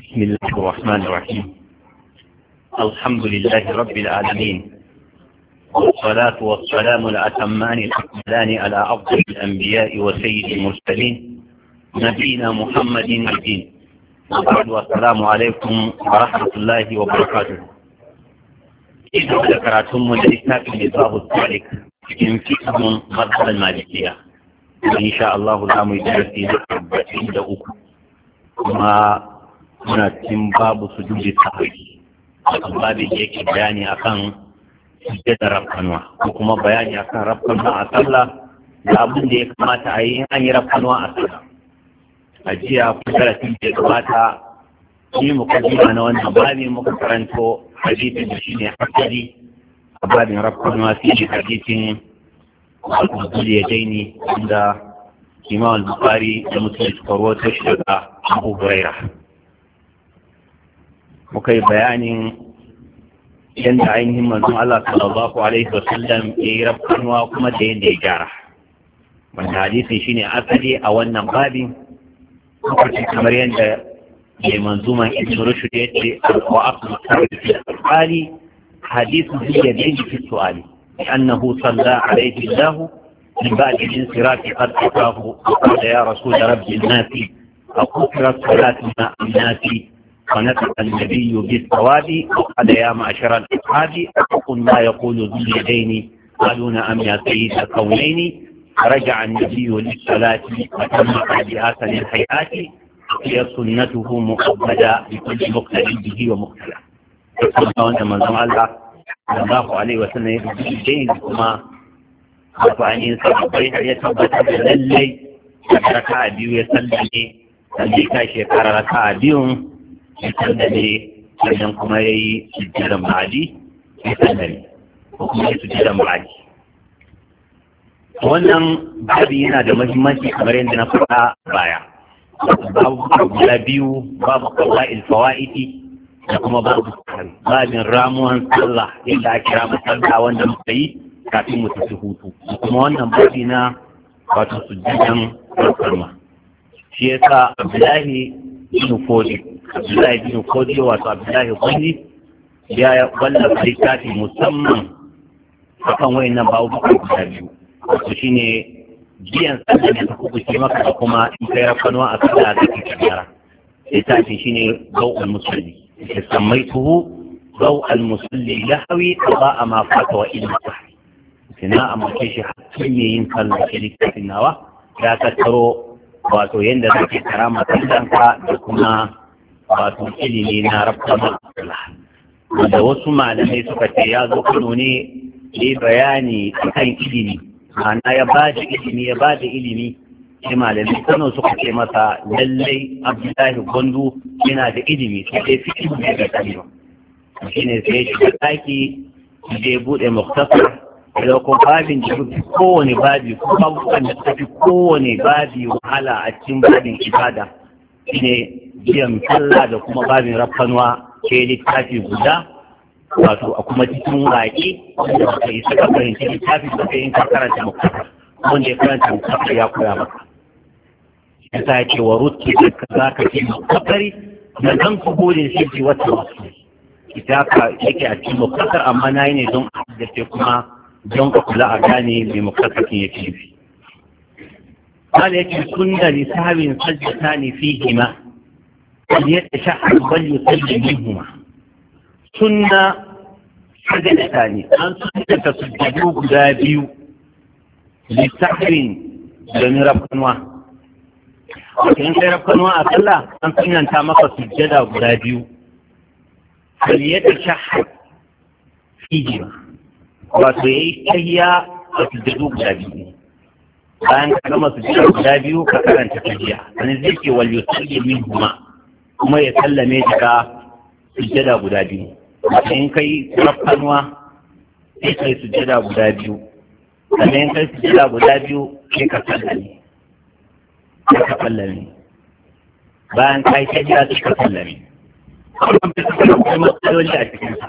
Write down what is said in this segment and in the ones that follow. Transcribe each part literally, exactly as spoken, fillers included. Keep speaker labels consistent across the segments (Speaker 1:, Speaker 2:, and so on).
Speaker 1: بسم الله الرحمن الرحيم. الحمد لله رب العالمين، والصلاة والسلام الأتمان الأكملان على أفضل الأنبياء وسيد المرسلين نبينا محمد الدين. وبعد، والسلام عليكم ورحمة الله وبركاته. إذا ذكرتم لكتاب الإصابة السالك في فقه مذهب المالكية، إن شاء الله لا مجرد أربعين دقيقة. kuma muna cikin babu su juji sahari, a babin da yake bayani akan sujjadar rafkanuwa ko kuma bayani akan rafkanuwa a sallah da abin da ya kamata a yi an yi rafkanuwa a sallah. A jiya kusuratun da ya gabata yi mukaddima na wannan babin muka karanto hadisin da shi ne hakari a babin rafkanuwa shi ne hadisin wasu ya daini inda imam al-bukhari da mutum suka rawaito shi daga abu huraira. muka yi bayanin yadda ainihin manzon Allah sallallahu alaihi wasallam ya yi rafkanuwa kuma da yadda ya gyara, wanda hadisin shine asali a wannan babin. muka ce kamar yadda mai manzuman ibn rushd ya ce al-wa'aq fi al-qali hadithu bi yadihi fi su'ali annahu salla alaihi Allah من بعد الانصراف قد أتاه وقال يا رسول رب الناس أقصرت صلاة مع الناس، ونطق النبي بالثواب وقال يا معشر الأصحاب أتقوا ما يقول ذو اليدين، قالوا نعم يا سيد الكونين. فرجع النبي للصلاة وتم بآثر الحيات، هي سنته مؤبدة بكل مقتدى به ومقتدى. فقال من الله صلى الله عليه وسلم يقول كما wato ainihin sababbai har ya tabbatar da lallai daga raka a biyu ya sallame, sannan ya tashi ya kara raka a biyun ya sallame, sannan kuma ya yi sujjadan ba'adi ya sallame ko kuma ya sujjadan ba'adi. Wannan babi yana da muhimmanci kamar yadda na faɗa baya. Babu guda biyu, babu qada'il fawaiti da kuma babu babin ramuwan sallah, yadda ake rama sallah wanda muka yi kafin mu tafi hutu, kuma wannan babi na wato sujjadan farkarma. Shi yasa Abdullahi bin Fodi Abdullahi bin Fodi wato Abdullahi Gwani ya wallafa littafi musamman akan wayannan babu guda biyu, wato shine biyan sallah da ta kubuce maka da kuma in kai rafanuwa a sallah da kake gyara. Littafi shine Daw'ul Musalli, ya sammaituhu Daw'ul Musalli lahwi qada'a ma fata wa ilma sahwi. Sina a mace shi hakan ne yin kallon shi littafin nawa ya tattaro wato yadda zake karama sallanka da kuma wato ilimi na rabta matsala, wanda wasu malamai suka ce ya zo Kano ne ya bayani kan ilimi, ma'ana ya ba da ilimi ya ba da ilimi shi malamai Kano suka ce masa lallai Abdullahi Gwandu yana da ilimi sai dai fi ilimi ga kalima. Shi ne sai ya shiga ɗaki da ya buɗe muktasar da ko babin da fi kowane babi ko babukan da ta fi kowane babi wahala a cikin babin ibada shine biyan sallah da kuma babin rafanuwa ke littafi guda, wato a kuma cikin waƙe wanda baka yi saka fahimci littafi da kai in ka karanta muktasar, wanda ya karanta muktasar ya koya maka. Ya sa ce wa rutti da ka za ka ce muktasari na zan ku gudun shi wata wasu ita ka yake a cikin muktasar, amma na yi ne don a da kuma don ka kula a gane mai mukassakin yake nufi. Kala yake sunna li sahabin sajjata ne fi hima, wani yadda sha'ar bal yi sajjin yin huma. Sunna sajjata ne, an sunjata sujjadu guda biyu li sahabin domin rafkanuwa. Wata yin kai rafkanuwa a sallah an sunanta maka sujjada guda biyu. Wani yadda sha'ar fi hima, wato ya yi tahiya a sujjadu guda biyu. Bayan ka gama sujjadu guda biyu ka karanta tahiya, wani zai ke wal yusalli min huma, kuma ya sallame daga sujjada guda biyu. Wato in kai rafkanuwa sai kai sujjada guda biyu, sannan in kai sujjada guda biyu sai ka sallame, sai ka sallame. Bayan ka yi tahiya sai ka sallame. Wannan bai suka akwai matsaloli a cikinsa.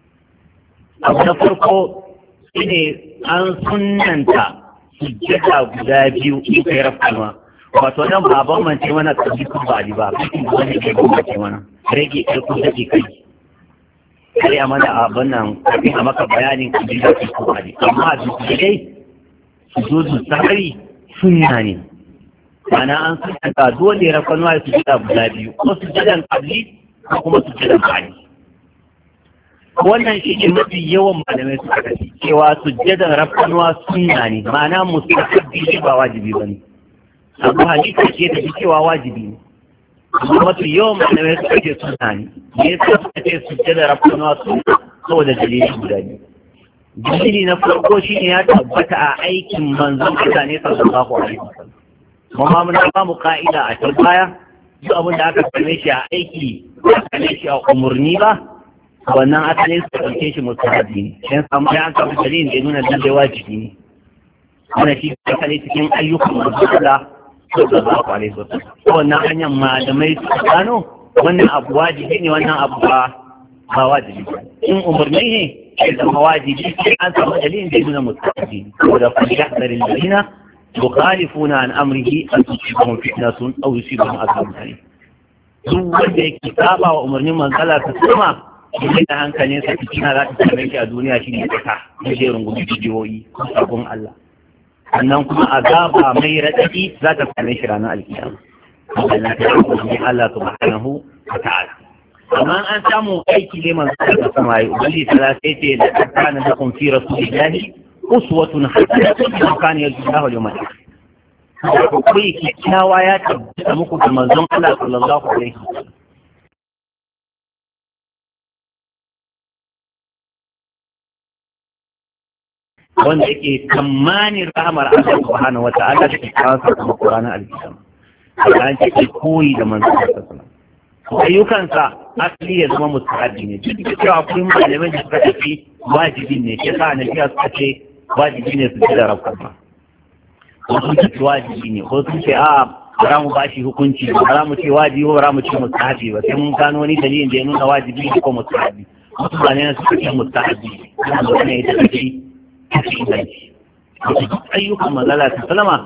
Speaker 1: Abu na farko shine an sunanta sujjada guda biyu in kai rafkanuwa, wato nan ba ban mance mana kaji kun ba ba kuma wani ke bambance mana rage ƙarfin da ke kai sai a mana abin nan kafin a maka bayanin kaji da ke kuma ne amma a duk dai su zo su tsari sunna ne ana an sun ta dole ya rafa nuwa su jida guda biyu ko su jidan kabli ko kuma su jidan bani wannan shi ne mafi yawan malamai suka kashi cewa su jidan rafa nuwa sunna ne ma'ana mustahabbi ba wajibi ba ne abu halitta ce da cewa wajibi ne amma mafi yawan malamai suka ce sunna ne me yasa suka ce su jidan rafa nuwa sunna saboda dalili guda biyu dalili na farko shi ne ya tabbata a aikin manzon mutane sallallahu alaihi wasallam kuma mun ba mu ka'ida a can baya duk abin da aka same shi a aiki ba same shi a umurni ba wannan asalin su ɗauke shi mustahabi ne dan samu ya aka bi dalilin da nuna lalle wajibi ne wannan shi kasance cikin ayyukan manzon Allah sallallahu alaihi wasallam wannan hanyar malamai su gano wannan abu wajibi ne wannan abu ba ba wajibi in umurni ne sai zama wajibi sai an samu dalilin da nuna mustahabi saboda fa yahdarin ladina يخالفون عن أمره أن تصيبهم فتنة أو يصيبهم عذاب أليم duk wanda yake saba wa umarnin manzala ta sama shi da hankalin sa fitina za ta same shi a duniya shi ne ta da jerin gudu bidiyoyi ko sabon Allah sannan kuma azaba mai radadi za ta same shi ranar alkiyama Allah ta yi Allah subhanahu wa ta'ala amma an samu aiki ne manzala ta sama yi ubangi ta sai ce da kana da kun fi rasulillahi uswatun hasanatun liman kana yarju Allah wal yawmal akhir akwai kyakkyawa ya tabbata muku da manzon Allah sallallahu alaihi wasallam wanda yake tamanin rahmar Allah subhanahu wa ta'ala da kyakkyawan sakamakon Qur'anin al-Qiyama an ce koyi da manzon Allah sallallahu alaihi wasallam ayyukansa asali ya zama mustahabi ne duk da cewa akwai malamai da suka tafi wajibi ne ke sa annabiya suka ce wajibi ne su ji da rabkan ba wasu ce wajibi ne ko sun ce a bara mu bashi hukunci ba bara mu ce wajibi ba bara mu ce mustahabi ba sai mun gano wani dalilin da ya nuna wajibi ko mustahabi wasu ba ne suka ce mustahabi kuma ne ita take tafi inganci wasu ayyukan manzala ta salama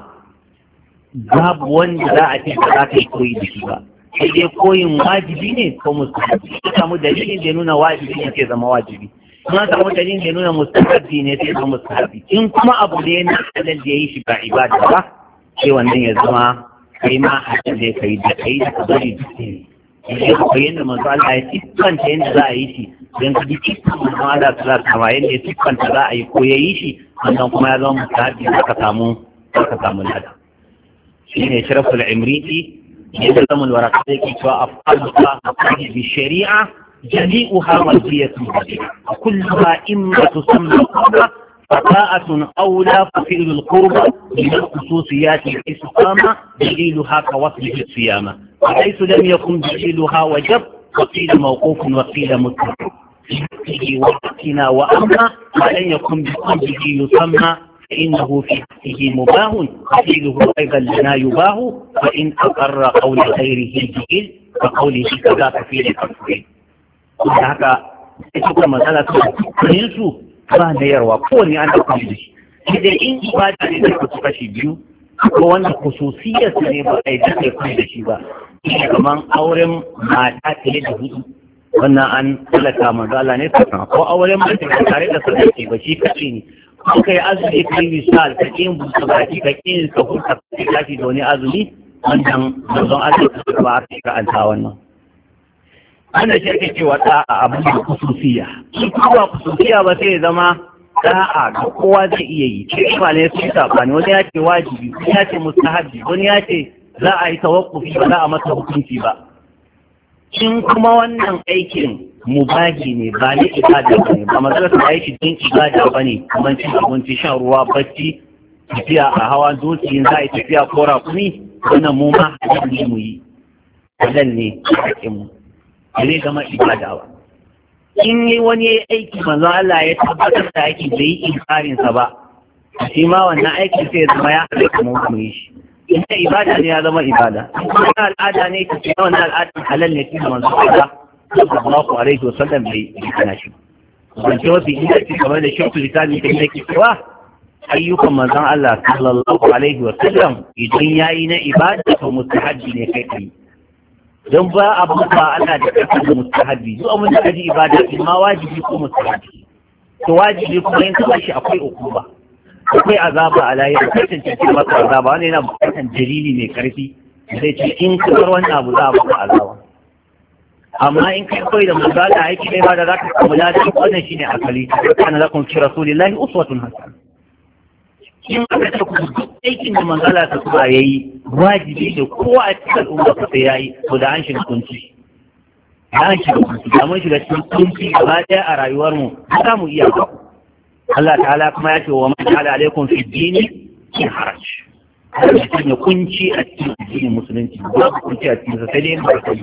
Speaker 1: babu wanda za a ce ba za ka yi koyi da shi ba sai dai koyin wajibi ne ko mustahabi ka samu dalilin da ya nuna wajibi ne sai zama wajibi kuma samu dalilin da ya nuna mustahabi ne sai zama mustahabi in kuma abu da ya na halal da ya yi shi ba ibada ba sai wannan ya zama kai ma halal da kai da kai da ka bari da kai ne akwai yadda manzo Allah ya siffanta yadda za a yi shi don ka ji cikin manzo Allah ta kama yadda ya siffanta za a yi ko ya yi shi wannan kuma ya zama mustahabi da ka samu ka samu lada shine sharaful imriti يلزم الورقتين وأفعالها أفعال بالشريعة جميعها مرضية بديعة وكلها إما تسمى قربة فطاعة أولى ففعل القربة من الخصوصيات الاستقامة دليلها كوصله الصيامة وحيث لم يكن دليلها وجب وقيل موقوف وقيل مطلق في وقتنا وأما ولن يكن بقلبه يسمى فإنه في حقه مباه وفعله أيضا لنا يباه وإن أقر قول غيره جئل فقوله كذا كفيل الأفعال haka ita kuma matsala ta kanin su ba da yarwa kowane an da kuma shi idan in ibada ne da su kashi biyu ko wanda khususiyar su ne ba a yi da kai da shi ba shi kaman auren mata tare da hudu wannan an talaka manzo Allah ne ta ko auren mace tare da sadaki ba shi kace ne ko kai azumi kai misal ka kin buka baki ka kin ka huta ka shi da wani azumi wannan manzo Allah ta ba ka anta wannan ana shi ake cewa da'a abin da kususiya shi kuma kususiya ba sai zama da'a ga kowa zai iya yi ce kuma ne su sabani wani ya ce wajibi wani ya ce mustahabi wani ya ce za a yi tawakkufi ba za a masa hukunci ba in kuma wannan aikin mubahi ne ba ne ibada ba ne ba mazala ta yi shi din ibada ba ne kamar cin abinci shan ruwa bacci tafiya a hawa doki za a yi tafiya ko rakumi wannan mu ma halal ne mu yi halal ne a mu zai zama ibada ba in yi wani ya yi aiki manzon Allah ya tabbatar da aiki bai yi inkarinsa ba shi ma wannan aikin sai zama ya halatta mu mu yi shi in ta ibada ne ya zama ibada in kuma al'ada ne ta ce wannan al'adun halal ne kuma manzon Allah sallallahu alaihi wasallam bai yi kana shi ban ce wasu inda ce kamar da shirku lisani da yake cewa ayyukan manzon Allah sallallahu alaihi wa sallam idan yayi na ibada to mustahabbi ne kai kai don ba abu ba ana da kasar da mustahabbi duk abin da kaji ibada imma wajibi ko mustahabbi to wajibi kuma in ka shi akwai ukuba akwai azaba a layi akwai cancanci masa azaba wanda yana bukatar dalili mai karfi zai ce in ka bar wani abu za a baka azaba amma in kai koyi da manzala aiki ne ba da za ka kamula da wannan shine asali kana lakum fi rasulillahi uswatun hasana in aka ce ku duk aikin da manzala ta kuma yayi wajibi da kowa a cikin al'umma ta sai yayi to da an shiga kunci da an shiga kunci da mun shiga cikin kunci gaba ɗaya a rayuwar mu za mu iya ba Allah ta'ala kuma ya ce wa man ta'ala alaikum fi dini in haraj ya kunci a cikin addinin musulunci ba ku kunci a cikin sai dai ba ta yi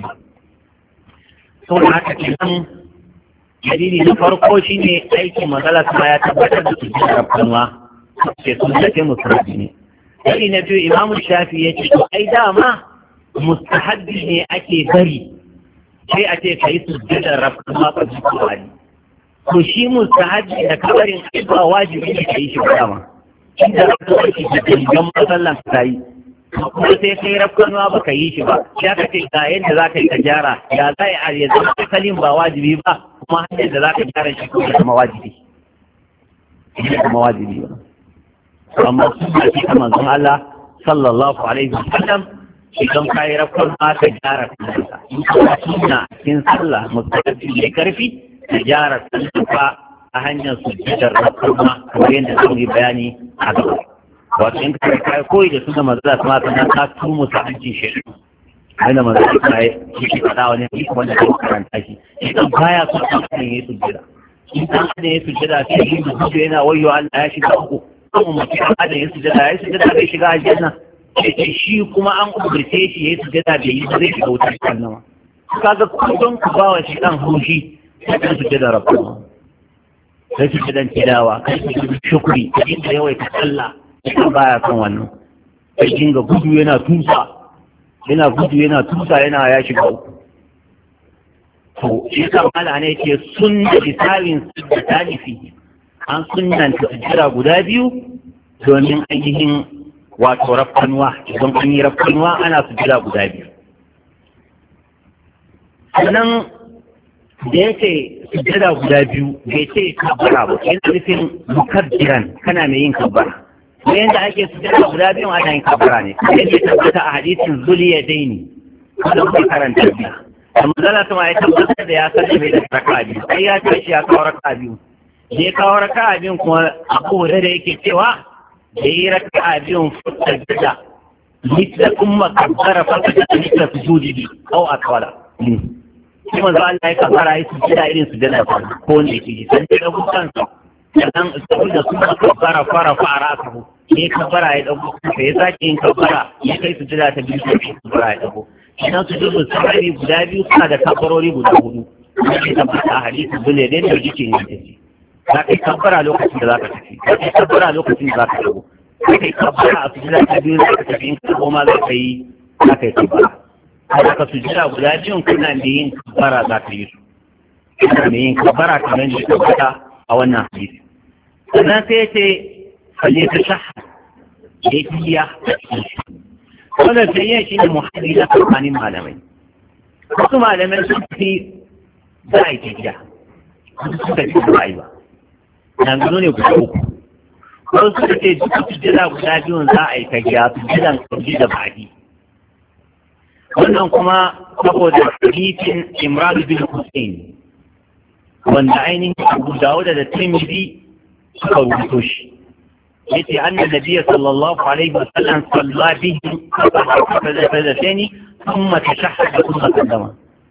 Speaker 1: sau da haka kenan dalili na farko shine aikin matsala kuma ya tabbatar da su jin rafanwa ke sun tafi musulunci ne dalili na biyu imamu shafi ya ce to ai dama mustahabbi ne ake bari sai a ce ka yi su jin rafanwa ka ji kuwari to shi mustahabbi da kabarin ba wajibi ne ka yi shi dama inda rafanwa shi da gangan matsalan ka yi kuma sai kai rafkanuwa ba ka yi shi ba ya ka ce ga yadda za ka yi ka gyara ya za a yi zama kalin ba wajibi ba kuma hanyar da za ka gyara shi kuma zama wajibi ya zama wajibi ba amma sun da shi kamar zan Allah sallallahu alaihi wa sallam idan ka yi rafkanuwa ka gyara kanka in ka suna cikin sallah mustaqbil mai karfi ka gyara kanka a hanyar sujjadar rafkanuwa kamar yadda zan yi bayani a gaba wato in ka kai koyi da su da manzo da kuma kana ka tu musu hanci shi wanda manzo da kai shi fada wani shi wanda ka karanta shi idan baya so ka kan yi sujjada in ka da yi sujjada sai shi da yana wayo Allah ya shiga uku kuma mutum da yi sujjada ya sujjada bai shiga aljanna sai shi kuma an kuburce shi yayi sujjada bai yi zai shiga wutar jahannama kaga kudin ku bawa shi dan hushi sai ka sujjada rabbana sai sujjadan tilawa kai shukri inda yawaita Allah ita baya kan wannan sai dinga gudu yana tusa yana gudu yana tusa yana ya shiga uku to shi kan mala ne ce sunna misalin da talifi an sunnanta sujjira guda biyu domin ainihin wato rafkanuwa idan an yi rafkanuwa ana sujjira guda biyu sannan da ya ce sujjira guda biyu bai ce kabbara ba yana nufin mukabbiran kana mai yin kabbara bayan da ake sujjada guda biyun ana yin kabara ne yadda tabbata a hadisin zuliya daini wanda kuma karanta biya da manzala kuma ya tabbatar da ya sanya mai da raka'a biyu sai ya tashi ya kawo raka'a biyu da ya kawo raka'a biyun kuma abu da yake cewa da yi raka'a biyun fuskar gida mitla kuma kabbara fasa da mitla su judi bi au a kawala shi manzo Allah ya kabara ya sujjada irin sujjada ko ne ke san da gutansa sannan saboda kuma kabbara fara fara aka ne kabbara ya dago sai ya sake yin kabbara ya kai su jira ta biyu sai kabbara ya dago idan su dubu sahabi guda biyu suna da kabbarori guda hudu sai tabbata a hadisi dole ne da yake yin tafi za ka yi kabbara lokacin da za ka tafi za ka yi kabbara lokacin da za ka dago za ka yi kabbara a su jira ta biyu za ka tafi in ka goma za ka yi za ka yi kabbara kada ka su jira guda biyun kuna da yin kabbara za ka yi su kuna da yin kabbara kamar da tabbata a wannan hadisi sannan sai ce falle ta shaha da ya wannan sai shi ne muhalli na tsakanin malamai wasu malamai sun fi za a yi tafiya wasu suka fi ba a yi ba yanzu ne guda uku wasu suka ce duka sujjada guda biyun za a yi tafiya sujjadan karji da baɗi wannan kuma saboda hadisin Imran bin Hussein wanda ainihin Abu Dawud da Tirmidhi suka rubuto shi yace anna nabiyyi sallallahu alaihi wasallam salla bihi fadlatani thumma tashahhada thumma qaddama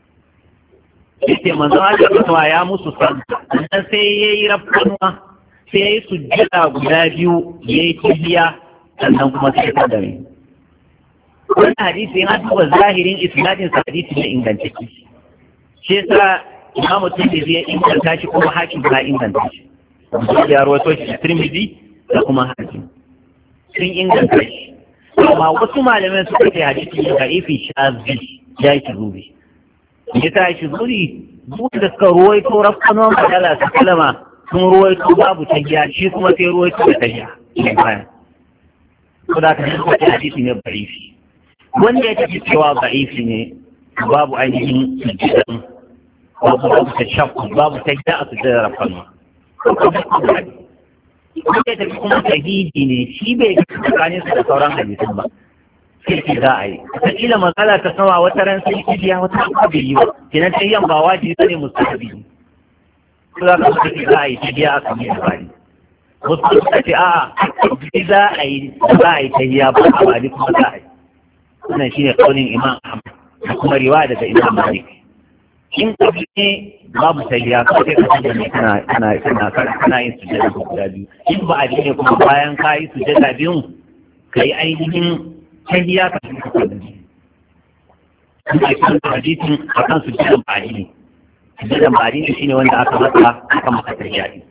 Speaker 1: yace manzo Allah kuma ya musu sallah dan sai yayi rabbanwa sai yayi sujjada guda biyu yayi tahiyya sannan kuma sai ya dare wannan hadisi yana duba zahirin isnadin sa hadisi ne ingantacce shi yasa imamu Tirmidhi ya inganta shi kuma hakim ba inganta shi ya rawaito shi Tirmidhi da kuma hakim sun inganta shi amma wasu malamai suka ce hadisi ne ga ifi shazi ya yi zubi ya ta shi zuri duk da suka ruwaito rafkanon madala su kalama sun ruwaito babu tahiya shi kuma sai ruwaito da tahiya ne bayan ko da ka yi hadisi ne ba'ifi wanda ya tafi cewa ba'ifi ne babu ainihin sujjadan babu babu ta shakku babu ta gida a sujjadar rafkanwa wanda ya tafi kuma sahihi ne shi bai tsakanin su da sauran hadisin ba sai ki za a yi ta kila matsala ta sama wata ran sai ki biya wata ran bai yi ba kenan ta yan ba wajibi ne mustahabi ko za ka ce za a yi ta biya a kan bari wasu suka ce a'a za a yi za a yi ta biya ba a bari kuma za a yi wannan shine kaunin imam Ahmad da kuma riwaya daga imam Malik in ka ne babu tahiya ko sai ka tunda ne kana kana kana kana yin sujada guda biyu in ba a ne kuma bayan ka yi sujada biyun kai ainihin tahiya ka yi sujada kuma kan hadisin akan sujada ba ne sujada ba ne shine wanda aka masa aka masa tahiya ne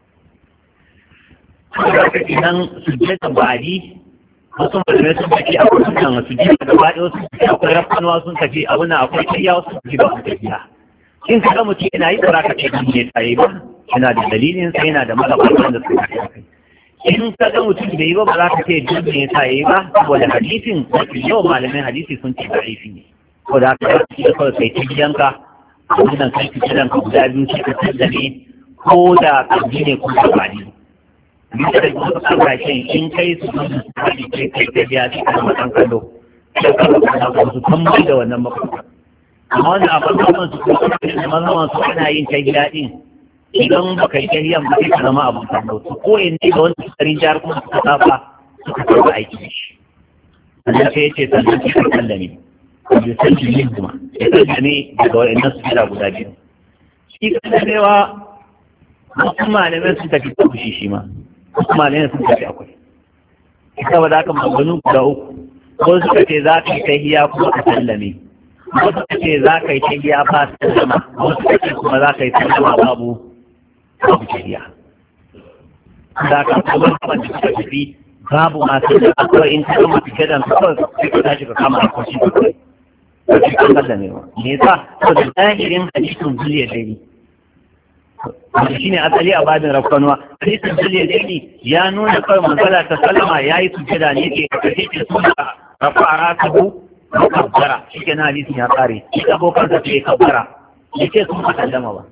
Speaker 1: idan sujada ba ne wasu malamai sun tafi akwai sunan sujada gaba ɗaya wasu akwai rafanuwa sun tafi abin akwai tahiya wasu tafi ba su tafiya in ka ga mutum yana yi tsara ka ce kan ne tsaye ba yana da dalilin sai yana da magabatan da suka kai in ka ga mutum bai yi ba ba za ka ce duk ne tsaye ba saboda hadisin mafi yawan malamin hadisi sun ce da'ifi ne ko da haka za ka kawai kai ta gidanka wannan kai ta gidanka guda biyu sai ka tattale ko da kabbi ne ko da bani bisa da wasu kasashen in kai su sun hadi kai kai ta biya sai ka zama ɗan kallo sai ka zama su tambayi da wannan makwabta amma wanda a farkon su kuma da mazhaban su ana yin ta gida din idan baka yi tahiyan ba sai ka zama abin kallo su ko in ne ga wanda sukarin jihar kuma suka saba suka saba aiki da shi sannan sai ya ce sannan sai ka kallame da sanji yin kuma ya kallame daga wa'annan su gida guda biyu shi kallamewa wasu malamai sun tafi tafi shi ma wasu malamai sun tafi akwai saboda haka maganu guda uku ko suka ce za ka yi tahiya kuma ka sallame wasu ce za ka yi tahiya ba sallama wasu ce kuma za ka yi sallama babu babu tahiya da ka kuma kamar da suka tafi babu masu da akwai in ka gama tijadan kawai sai ka tashi ka kama a kwashi ka kawai ka ci kan sallame ba me yasa saboda zahirin hadisin zuliya dai wanda shine asali a babin rafkanuwa hadisin zuliya dai ya nuna kawai manzala ta sallama ya yi sujjada ne ke kashe ke suna rafa a rasabu kabbara shi ke na hadisin ya kare shi abokan sa ce kabbara ya ce sun sallama ba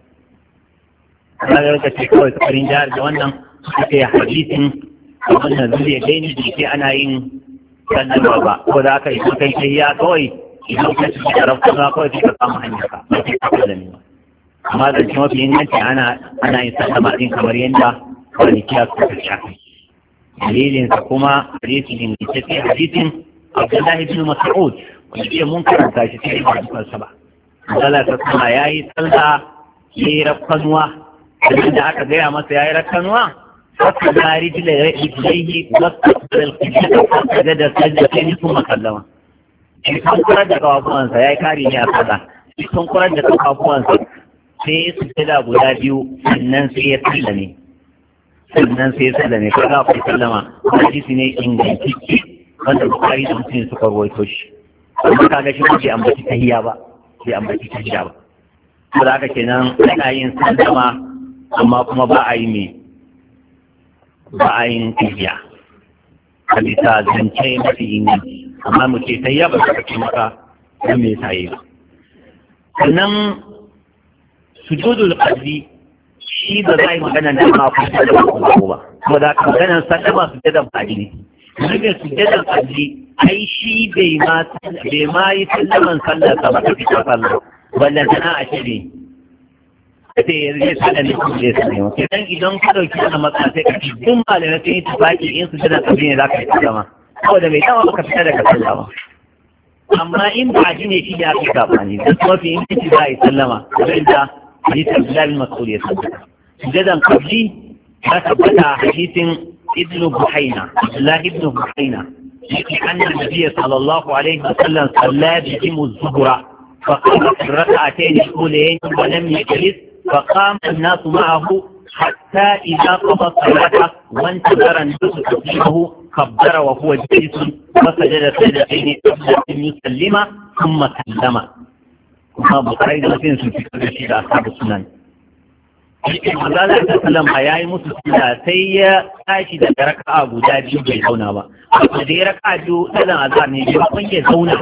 Speaker 1: kaga ka ce kawai tsarin jihar da wannan suka yi hadisin wannan zuliya dai ne da ke ana yin sallama ba ko da aka yi kai kai ya kawai idan ka ci da rafkanuwa kawai sai ka kama hanyar ka ba sai ka sallame ba amma da cikin mafi inganci ana ana yin sallama din kamar yadda wani kiya suka fi shafi dalilinsa kuma hadisin ingantacce hadisin Abdullahi ibn Mas'ud wanda ke mun karanta shi sai ba dukkan sa ba Allah ta kuma yayi sallah yayi rakkanwa da aka gaya masa yayi rakkanwa fasa da rijla rijlaihi wa qadar al-qibla da sajdatayni thumma sallama shi kan kurar da kafafuwansa yayi kari ne a kaza shi kan kurar da kafafuwansa sai su tada guda biyu sannan sai ya sallame sannan sai ya sallame kaga akwai sallama hadisi ne ingantacce wanda bukari da mutum suka rawaito shi amma kaga shi bai ambaci tahiyya ba bai ambaci tahiyya ba saboda haka kenan ana yin sallama amma kuma ba a yi me ba a yin tahiyya hadisa zance mafi inganci amma mu ce tahiyya ba ta ce maka dan me yasa yi ba sannan sujudul qadri shi ba za a yi magana da ma ku da ba saboda haka maganar sallama su da fadi ne Nufin sujjadar kalli, ai shi bai ma yi sallaman sallar sa ba ta fita sallar, ballan tana a ce ne. Ka ce yanzu zai sallar ne kuma zai sallar. Idan idan ka ɗauki wannan matsala sai ka ci duk malamai sun yi tufaki in sujjadar kalli ne za ka yi sallama. Saboda mai dama baka fita daga sallama. Amma in ba ji ne shi da aka yi gabani, don mafi in ciki za a yi sallama, kamar da hadisin Bilal Mas'ud ya sallama. Sujjadar kalli ta tabbata hadisin ابن بحينة عبد الله ابن بحينة أن النبي صلى الله عليه وسلم صلى بهم الظهر فقام في الركعتين الأولين ولم يجلس فقام الناس معه حتى إذا قضى الصلاة وانتظر الناس تسليمه كبر وهو جالس وسجد سجدتين قبل أن يسلم ثم سلم. ما بخاري مثلا في الفكر الشيء أصحاب السنن. Manzala ta salama ya yi musu suna sai ya tashi da raka'a guda biyu bai zauna ba. Da ya raka'a biyu sallan azhar ne bai kun ya zauna.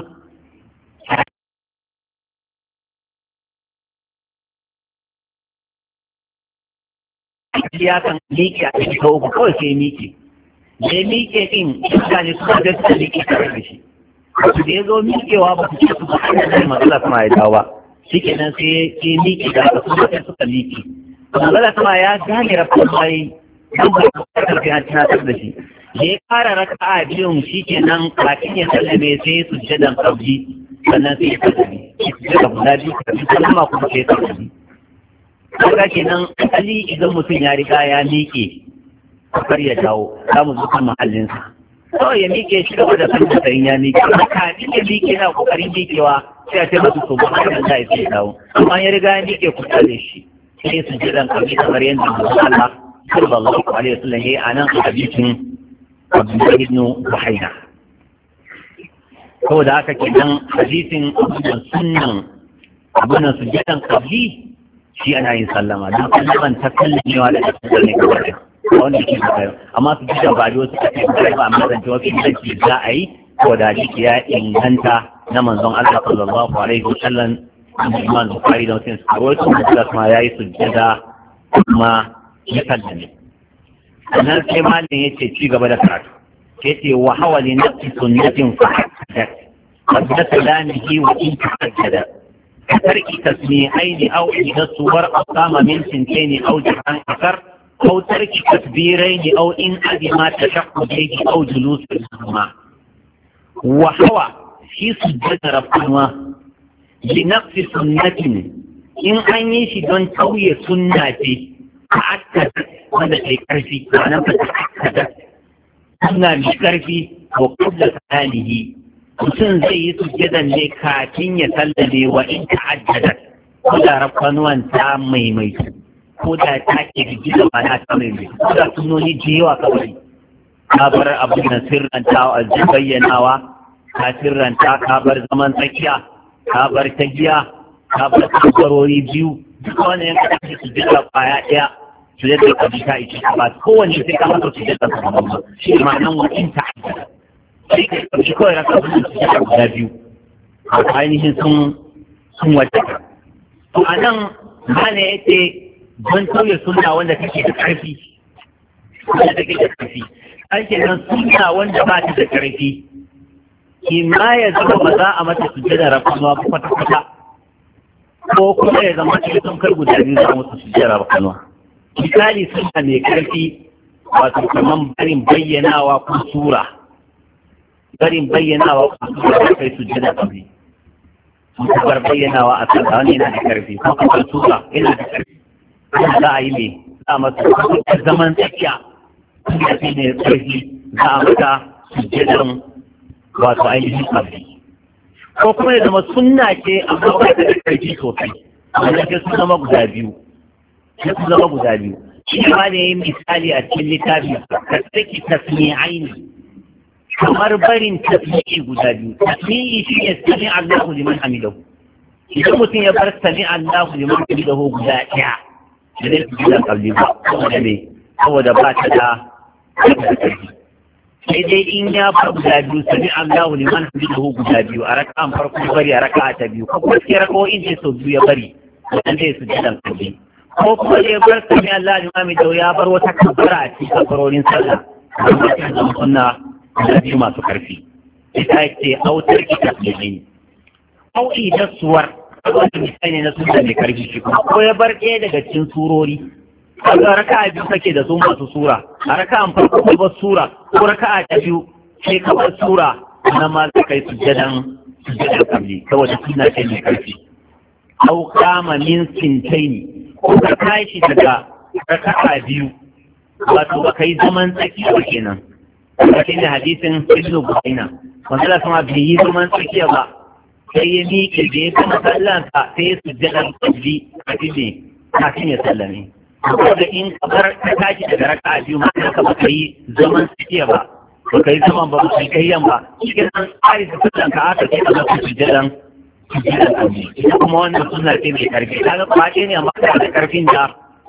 Speaker 1: Ya kan miƙe a cikin uku kawai sai miƙe. Da ya miƙe ɗin mutane suka ga suka miƙe tare da shi. Su da ya zo miƙewa ba su ce su ba hanyar da manzala kuma ya dawo ba. Shi kenan sai ya miƙe da aka suka sai suka miƙe. Manzala kuma ya gane rafin mai don ba su karfi an tunatar da shi. Da ya fara raka'a biyun shi kenan kafin ya sallame sai su jadan kabji sannan sai ya sallame. Shi da guda biyu kafin sallama kuma sai ya sallame. Kaga kenan asali idan mutum ya riga ya miƙe kar ya dawo za mu zuka mahallinsa. Kawai ya miƙe shi gaba da kan matsayin ya miƙe. Kafin ya miƙe na ƙoƙarin miƙewa sai a ce masu so ba hanyar da ya sai dawo. Amma ya riga ya miƙe kusa da shi. Sai su jiran kamar kamar yadda Muhammad Allah sallallahu alaihi wasallam yayi anan a hadisin Abdullah ibn Buhayna. Saboda haka kenan hadisin abubuwan sunnan abubuwan sujadan kabli shi ana yin sallama don sallaman ta sallamewa da kasar ne kawai a wanda ke bayan amma su jida ba da wasu kasar da ba a mazance wasu inganci za a yi ko da hadisi ya inganta na manzon Allah sallallahu alaihi wasallam Imam Bukhari da Muslim suka rawaito da kuma yayi sujjada kuma ya sallame sannan sai malin yace ci gaba da karatu yace wa hawali nafsi sunnatin fa hadat qad salamihi wa in tahajjada كترك تسميعين أو إحدى الصور أقام من سنتين أو جمعان أكثر أو ترك تكبيرين أو إن أدم تشهدين أو جلوس الجماع وحوى في سجد ربنا لنقص سنة إن أن يشدون توي سنة تأكدت هذا الكرفي معناه تأكدت سنة الكرفي وقبل ثانيه mutum zai yi sujjadan ne kafin ya sallame wa in ta'addada ko da rafkanuwan ta maimaitu ko da ta kirgi da mana ta maimaitu ko da sunoni da yawa kawai ka bar abin da sirrantawa a bayyanawa ka sirranta ka bar zaman tsakiya ka bar tagiya ka bar kabarori biyu duk wani yanka ta ce sujjada kwaya ɗaya sujjada ka bi ta ita ba kowane sai ka masa sujjada ka ba shi ma'anan wa in ta'addada sai ka ɗauki kawai raka sun su jira guda biyu a ainihin sun sun wata to a nan mana ya ce don sauya suna wanda take da ƙarfi wanda take da ƙarfi ake nan suna wanda ba ta da ƙarfi kima ya zama ba za a mata sujjada rafanuwa ba kwata-kwata ko kuma ya zama cikin sun kai guda biyu za a mata sujjada rafanuwa misali suna mai ƙarfi wato kamar barin bayyanawa ko sura barin bayyanawa a kai su jina ƙarfi bar bayyanawa a kan wani yana da ƙarfi ko kamar tuka yana da ƙarfi kuma za a yi ne za a masa zaman tsakiya kuma shi ne ƙarfi za a mata sujjadan wato ainihin ƙarfi ko kuma ya zama sunna ce amma ba ta da ƙarfi sosai wanda ke sun zama guda biyu ke sun zama guda biyu shi ma ne misali a cikin littafi ka tsaki tasmi'aini kamar barin tasmi'i guda biyu tasmi'i shi ne sami Allahu liman hamidahu idan mutum ya bar sami Allahu liman hamidahu guda ɗaya da zai fi gidan kalli ba saboda me saboda ba ta da ƙarfi sai dai in ya bar guda biyu sami Allahu liman hamidahu guda biyu a raka'an farko bari a raka'a ta biyu ko kuma sai raka'o'in sai sau biyu ya bari wannan zai su gidan kalli ko kuma ya bar sami Allahu liman hamidahu ya bar wata kabbara a cikin kabbarorin sallah kuma sai zama sunna da biyu masu ƙarfi ita ce autar kita ne au'i da suwar wanda misali na sunna mai ƙarfi shi kuma ko ya bar ɗaya daga cikin surori kaga raka'a biyu kake da su masu sura a raka'an farko ka bar sura ko raka'a ta biyu sai ka bar sura na ma za ka yi sujjadan sujjadan kamli saboda sunna ce mai ƙarfi au kama min sintaini ko ka tashi daga raka'a biyu wato ba ka yi zaman tsakiya ba kenan wakil da hadisin ibnu buhaina wanda da sama bai yi zaman tsakiya ba sai ya miƙe da ya kuma sallansa sai ya sujjada kabli kafin ne kafin ya sallame ko da in kamar ka tashi daga raka'a biyu ma ka ba yi zaman tsakiya ba ba ka yi zaman ba ba kai yan ba cikin an tsari da sallanka aka sai ka zaka sujjadan sujjadan kabli ita kuma wannan sunnar ce mai karfi ta ga kwace ne amma da karfin da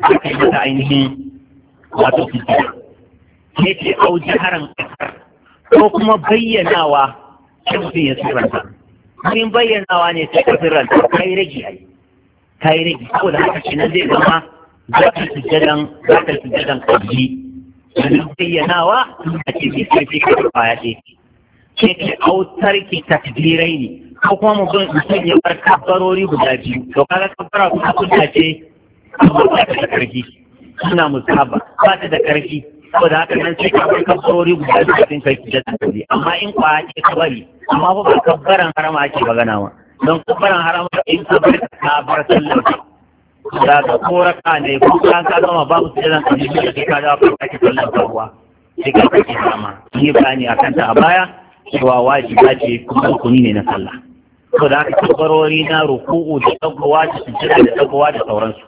Speaker 1: aka yi mata ainihin wato sujjada sai ce au jaharan ko kuma bayyanawa sai mutum ya sirranta in bayyanawa ne sai ka sirranta kai rage ai kai rage saboda haka kenan zai zama za ka sujjadan za ka sujjadan kabli domin bayyanawa a ce bai sai sai ka kwaya ɗaya sai ce autar ki takbirai ne ko kuma mutum ya bar kabbarori guda biyu to kaga kabbara kuma sunna ce amma ba ta da karfi suna musaba ba ta da karfi saboda haka nan sai ka bar kabbarori guda biyu sun kai sujjadan kabli amma in kwaya ce ka bari amma ba kabbaran harama ake magana wa don kabbaran harama in ka bar ka bar sallar da ka koraka ne ko ka ka gama babu sujjadan kabli da ka dawo ka kake sallar ruwa sai ka kake harama ni bayani akan ta a baya cewa wajiba ce kuma rukuni ne na sallah to da aka kabbarori na ruku'u da tsagowa da sujjada da tsagowa da sauransu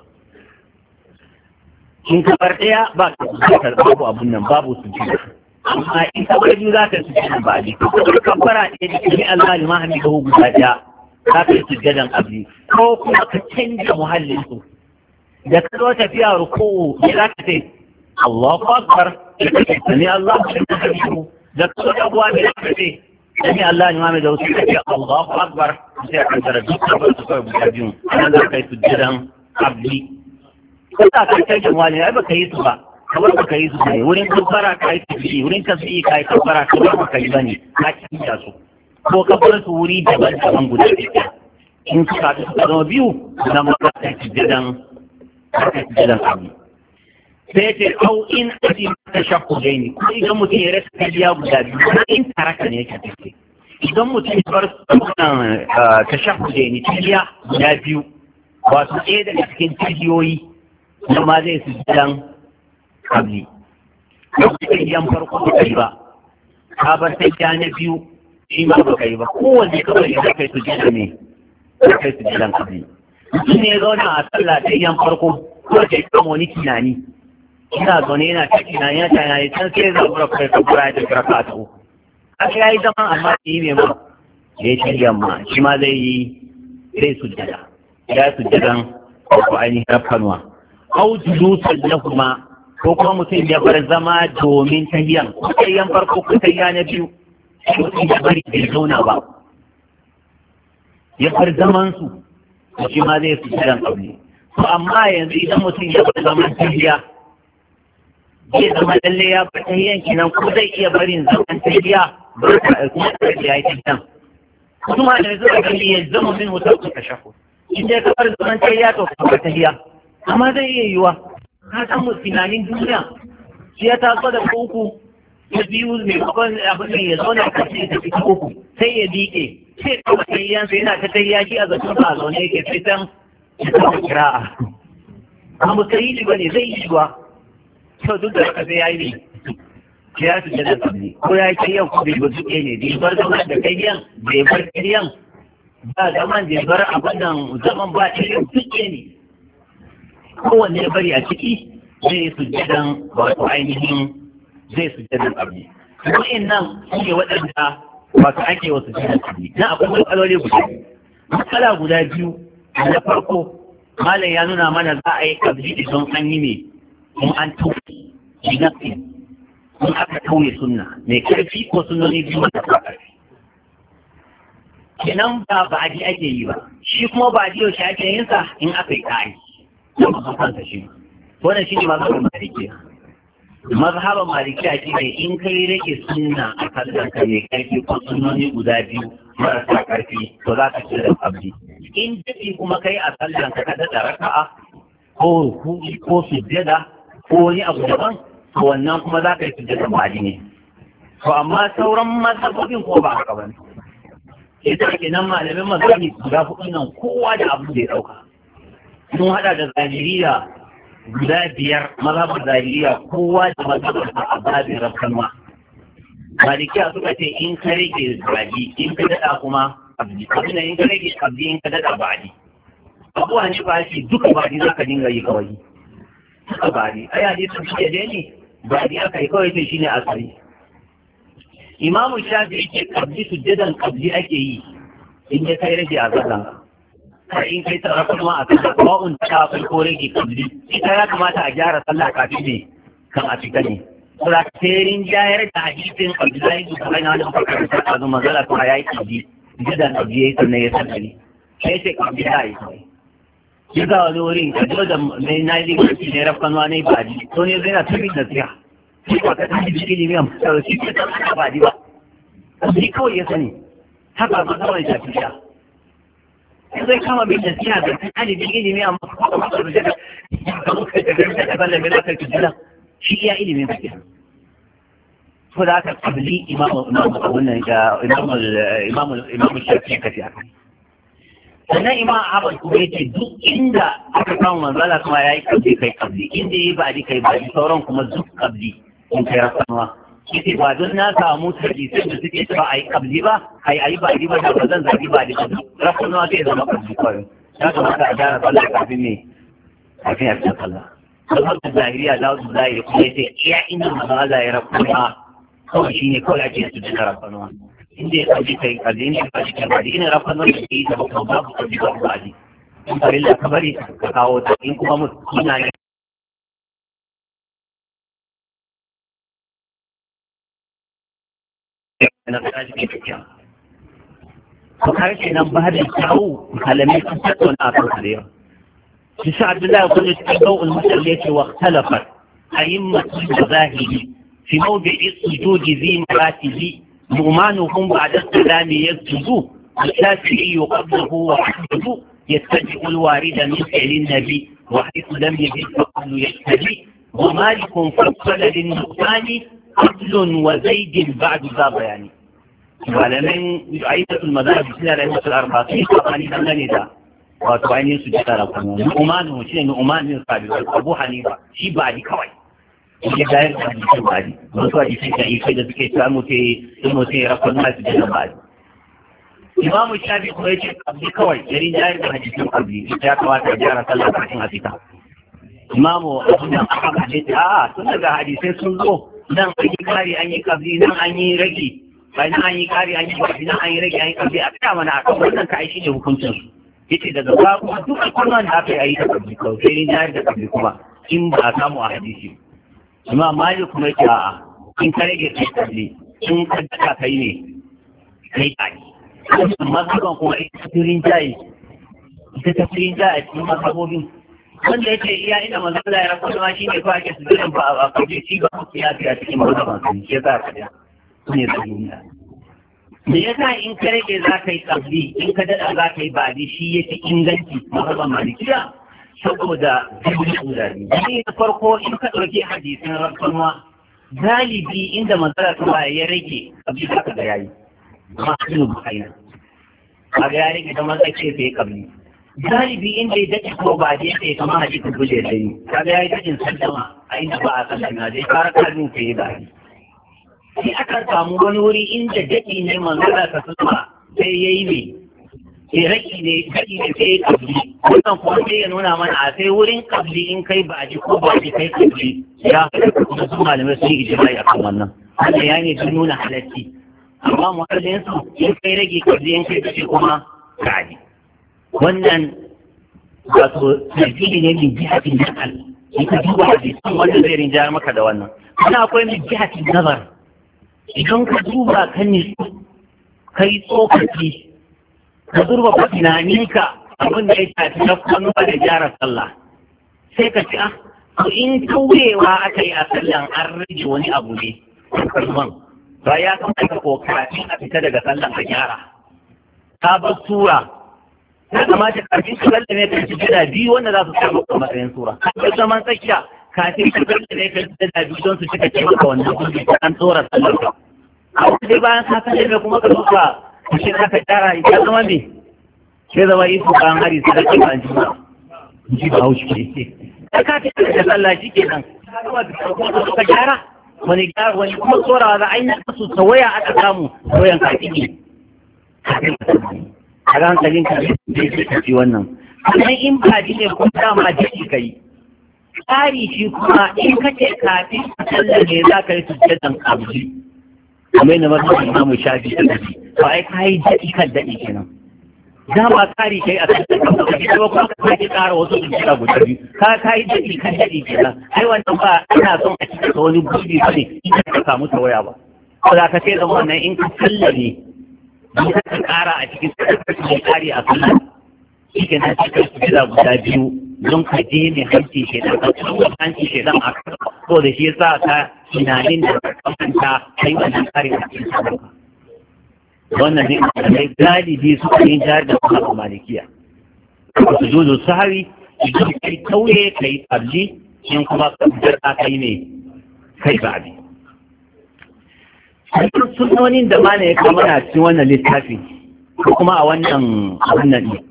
Speaker 1: in ka bar daya ba ka babu abun nan babu sujjada amma in ka bar biyu za ka sujjada ba ji ko kabbara ɗaya da kuma Allah liman hamida hu guda ɗaya za ka yi sujjadan abdi ko kuma ka canja muhallin su da ka zo tafiya ruku'u ya za ka ce Allahu akbar sami Allahu liman da kuma abuwa mai lafi ce sami Allah ne mamaye da wasu kake Allahu Akbar sai a kankara duk abin su kawai guda biyu nan za ka yi sujjadan abdi ko ta kai kai wani ai baka yi su ba kamar baka yi su ne wurin kabbara ka yi tafi wurin tasbihi ka yi kabbara kamar baka yi bane ka canja su ko kabbar su wuri daban daban guda biyu in suka ta zama biyu nan ma ka yi sujjadan ka yi sujjadan abdi sai ce au in aji ta shakku gaini ko idan mutum ya rasa kariya guda biyu ko in taraka ne yake tafi idan mutum ya bar ta shakku gaini kariya guda biyu wato ɗaya daga cikin kariyoyi na ma zai su jiran kabli ko kariyan farko ba kai ba ka bar ta na biyu shi ma ba kai ba kowanne kawai ya kai su jiran ne kai su jiran kabli mutum ne ya zauna a sallah ta yan farko ko ta yi kama wani tunani ina zaune yana ta tunani yana tunani can sai zabura kai kabura ya tafi raka ta uku aka ya yi zama amma yi mai ma ya yi shirya ma shi ma zai yi zai sujjada ya sujjadan ko ainihin rafkanuwa au julusan na kuma ko kuma mutum ya bar zama domin tahiyan ko tahiyan farko ko tahiya na biyu mutum ya bari bai zauna ba ya bar zaman su shi ma zai sujjadan kabli to amma yanzu idan mutum ya bar zaman tahiya zai zama lalle ya bar tahiyan kenan ko zai iya barin zaman tahiya bar ka kuma da ya yi tahiyan kuma da zuwa gani ya zama min wutar ka shafu in dai ka bar zaman tahiya to ka bar tahiya amma zai iya yiwa ka san mu tunanin duniya shi ya taso da uku ya biyu mai bakon abin da ya zauna ka ce ta fita uku sai ya dike sai ka bar tahiyan sai yana ta tahiya shi a zaton ba zaune yake fitan ya kama kira'a amma sai yi ba ne zai yi yiwa sau duk da haka sai ya yi ne ya su jada sabbi ko ya yi kiriyan ko bai bazu ne bai bar zaman da kiriyan bai bar kiriyan ba zaman bai bar abin nan zaman ba kiriyan duk ne kowanne ya bari a ciki zai su jadan wato ainihin zai su jadan sabbi wa'in nan su ne waɗanda wato ake wasu jadan sabbi na akwai matsaloli guda biyu matsala guda biyu na farko malam ya nuna mana za a yi kabli idan an yi ne in an tauye jinafi in aka tauye sunna mai karfi ko sunnoni biyu mata ta karfi kenan ba ba'adi ake yi ba shi kuma ba'adi yau shi ake yin sa in aka yi ka'i ko ba san shi wannan shi ne mazhabin maliki mazhabin maliki a ne in kai rage sunna a kallon ka mai karfi ko sunnoni guda biyu marasa karfi to za ka ci da abdi in daɗi kuma kai a kallon ka kada da raka'a ko ruku'i ko sujjada ko wani abu daban to wannan kuma za ka yi sujjada ba'adi ne to amma sauran mazhabin ko ba haka ba ne ita ke nan malamin mazhabi guda hudu nan kowa da abu da ya dauka sun hada da zahiriya guda biyar mazhabin zahiriya kowa da mazhabin a babin rafkanwa malikiya suka ce in ka rage ba'adi in ka dada kuma abdi abin in ka rage abdi in ka dada ba'adi abuwa ne ba shi duka ba'adi za ka dinga yi kawai duka ba'adi ai hadisin shi da ne ba'adi aka yi kawai sai shine asali imamu shafi yake kabli sujjadan kabli ake yi in ya kai rage a sallan in kai ta rafa kuma a kan ba'un ta farko rage kabli ita ya kamata a gyara sallah kafin ne kan a fita ne saboda terin jayar da hadisin Abdullahi bin Zubair na wanda muka karanta a zuwa manzala kuma yayi kabli jidan kabli yayi sannan ya sallani sai sai kabli da yi kai ya ga wani wurin a jiwa da mai na yi rikici ne rafa nuwa ne ba ji to ne zai na tabi da tsiya shi ba ka tabi da ilimi a musamman shi ke san ba ji ba kabli kawai ya sani haka ba kawai ta fiya zai kama bin nasiha da kan alibin ilimi a masu masu rujada da muka da gari da daban da mai lafar tujula shi iya ilimin fiye ko da aka kabili imamu wannan ga imamu shafi kafi a kai sannan imam ahmad kuma yace duk inda aka kama manzala kuma ya yi kabli kai kabli inda ya yi ba kai ba sauran kuma duk kabli in kai rasanuwa yace ba don na samu hadisai da suke cewa ai kabli ba ai ai ba ba da bazan zabi ba da rafin nawa sai zama kabli kawai ya kamata a gyara sallah kafin ne kafin a fita sallah kalmar da zahiriya da wasu zahiri kuma yace iya inda maza ya rafu ma kawai shine kawai ake su da rafin nawa inda ya kaji kai kaji inda ya kaji kai kaji ina rafin nawa da ke yi da babu babu kaji ba ba ji in farilla ka bari ka kawo ta in kuma mutum ne na kaji ke tafiya. To karshe nan ba da kyawu malamai sun tattauna a kan da yawa. Shi sa Abdullahi kullu cikin gau'ul musalli yake wa talafat ayyimatu da zahiri fi mawdi'i sujudi zi maratibi nu'manuhum ba'da salami yasjudu الشافعي قبله وحده يتبع الوارد من فعل النبي وحيث لم يجد فقد يهتدي ومالك فصل للنقصان قتل وزيد بعد ذا بياني malamin aidatul mazhabi suna da aidatul arba sai tsakani dan gane da wato ainihin su jita da kuma Nu'man shi ne Nu'man bin Sabit Abu Hanifa shi ba ni kawai ya ga yar da shi ba ni wato a cikin da ifai da suke cewa mutai sun mutai rafan nasu da ba ni Imam Shafi kuma yace kabli kawai yarin jayar da hadisin kabli ita ya kawata a gyara sallah kafin a fita Imam Abu Ahmad ya ce a'a tun daga hadisai sun zo nan an yi kari an yi kabli nan an yi rage bayan an yi kari an yi bafi nan an yi rage an yi kabli a kaya mana a kan wannan ka aishi ne hukuncin su yace daga ba kuma duk alƙur'an da aka yi ta kabli kawai sai ni jayar da kabli kuma in ba a samu a hadisi amma malik kuma yace a'a in ka rage kai kabli in ka daka kai ne kai kari amma hakan kuma ita tafirin jayi ita tafirin jayi a cikin mazhabobin wanda yake iya ina manzala ya rasu ma shine ko ake sujudin ba a kaje shi ba ku ya fi a cikin mazhaban sun ke za ka ya ne da duniya me yasa in ka rage za ka yi kabli in ka dada za ka yi ba'di shi yake inganci mazhaban malikiya saboda dalilin gudari ne na farko in ka dauki hadisin rasulullah galibi inda manzala ta ya rage kabli za ka ga yayi amma cikin bukhari kaga ya rage da manzala ce sai kabli galibi inda ya dace ko ba da yake kamar hadisin buje da ni kaga yayi dajin sallama a inda ba a sallama dai fara kalmin sai ba sai aka samu wani wuri inda daki ne manzala ka sallama sai yayi ne sai raki ne daki ne sai kabli wannan kuma sai ya nuna mana a sai wurin kabli in kai ba ji ko ba ji kai kabli ya kuma su malamai sun yi ijma'i akan wannan wannan ya ne sun nuna halacci amma muhallin su in kai rage kabli in kai dace kuma kaji wannan wato tarjihi ne min jihatin nakal in ka duba hadisin wanda zai rinjayar maka da wannan kuma akwai min jihatin nazar idan ka duba kan ne kai tsokaci ka durba ka tunaninka abin da ya tafi na kwanuwa da gyara sallah sai ka ci ah to in kaurewa aka yi a sallan an rage wani abu ne kalman ba ya kamata ko kafin a fita daga sallan a gyara ta bar sura ya kamata kafin ka sallame ka ci gida biyu wanda za su samu a matsayin sura ka zaman tsakiya kafin ka sallame ka ci gida biyu don su cika ce maka wannan kundi ta an tsora sallar ka a wani bayan ka sallame kuma ka duka ka shi ka tara ita zama ne sai zama yi fuka an hari sai ka an jima ji ba haushi ke ka ka ci da sallah shi ke nan ka gyara wani gyara wani kuma tsorawa za a yi na su tawaya aka samu tawayan kafin ne a ran kalin ka zai zai tafi wannan sannan in ba ji ne kuma dama jiki ka yi tsari shi kuma in ka ce kafin a sallar ne za ka yi sujjadan kabji kamar yadda masu imamu shafi ta tafi to ai ka yi daɗi kan daɗi kenan dama kari kai a kan kuma kuma ka sake ƙara wasu sujjada guda biyu ka ka yi daɗi kan daɗi kenan ai wannan ba ana son a cikin wani gurbi ba ne in ka samu tawaya ba ko za ka ce da wannan in ka sallame in ka ƙara a cikin sujjada kari a sallah shi ke na cikin sujjada guda biyu don ka je ne hanci shedan ka tsawon hanci shedan a kan ko da shi yasa ka tunanin da ka kamanta kai wannan kari a cikin sallah wannan ne mai galibi suka yi jari da kuma malikiya su zo su hari idan kai tauye kai abji in kuma kabbar aka yi ne kai ba abi sunonin da mana ya kama na cikin wannan littafi ko kuma a wannan wannan ne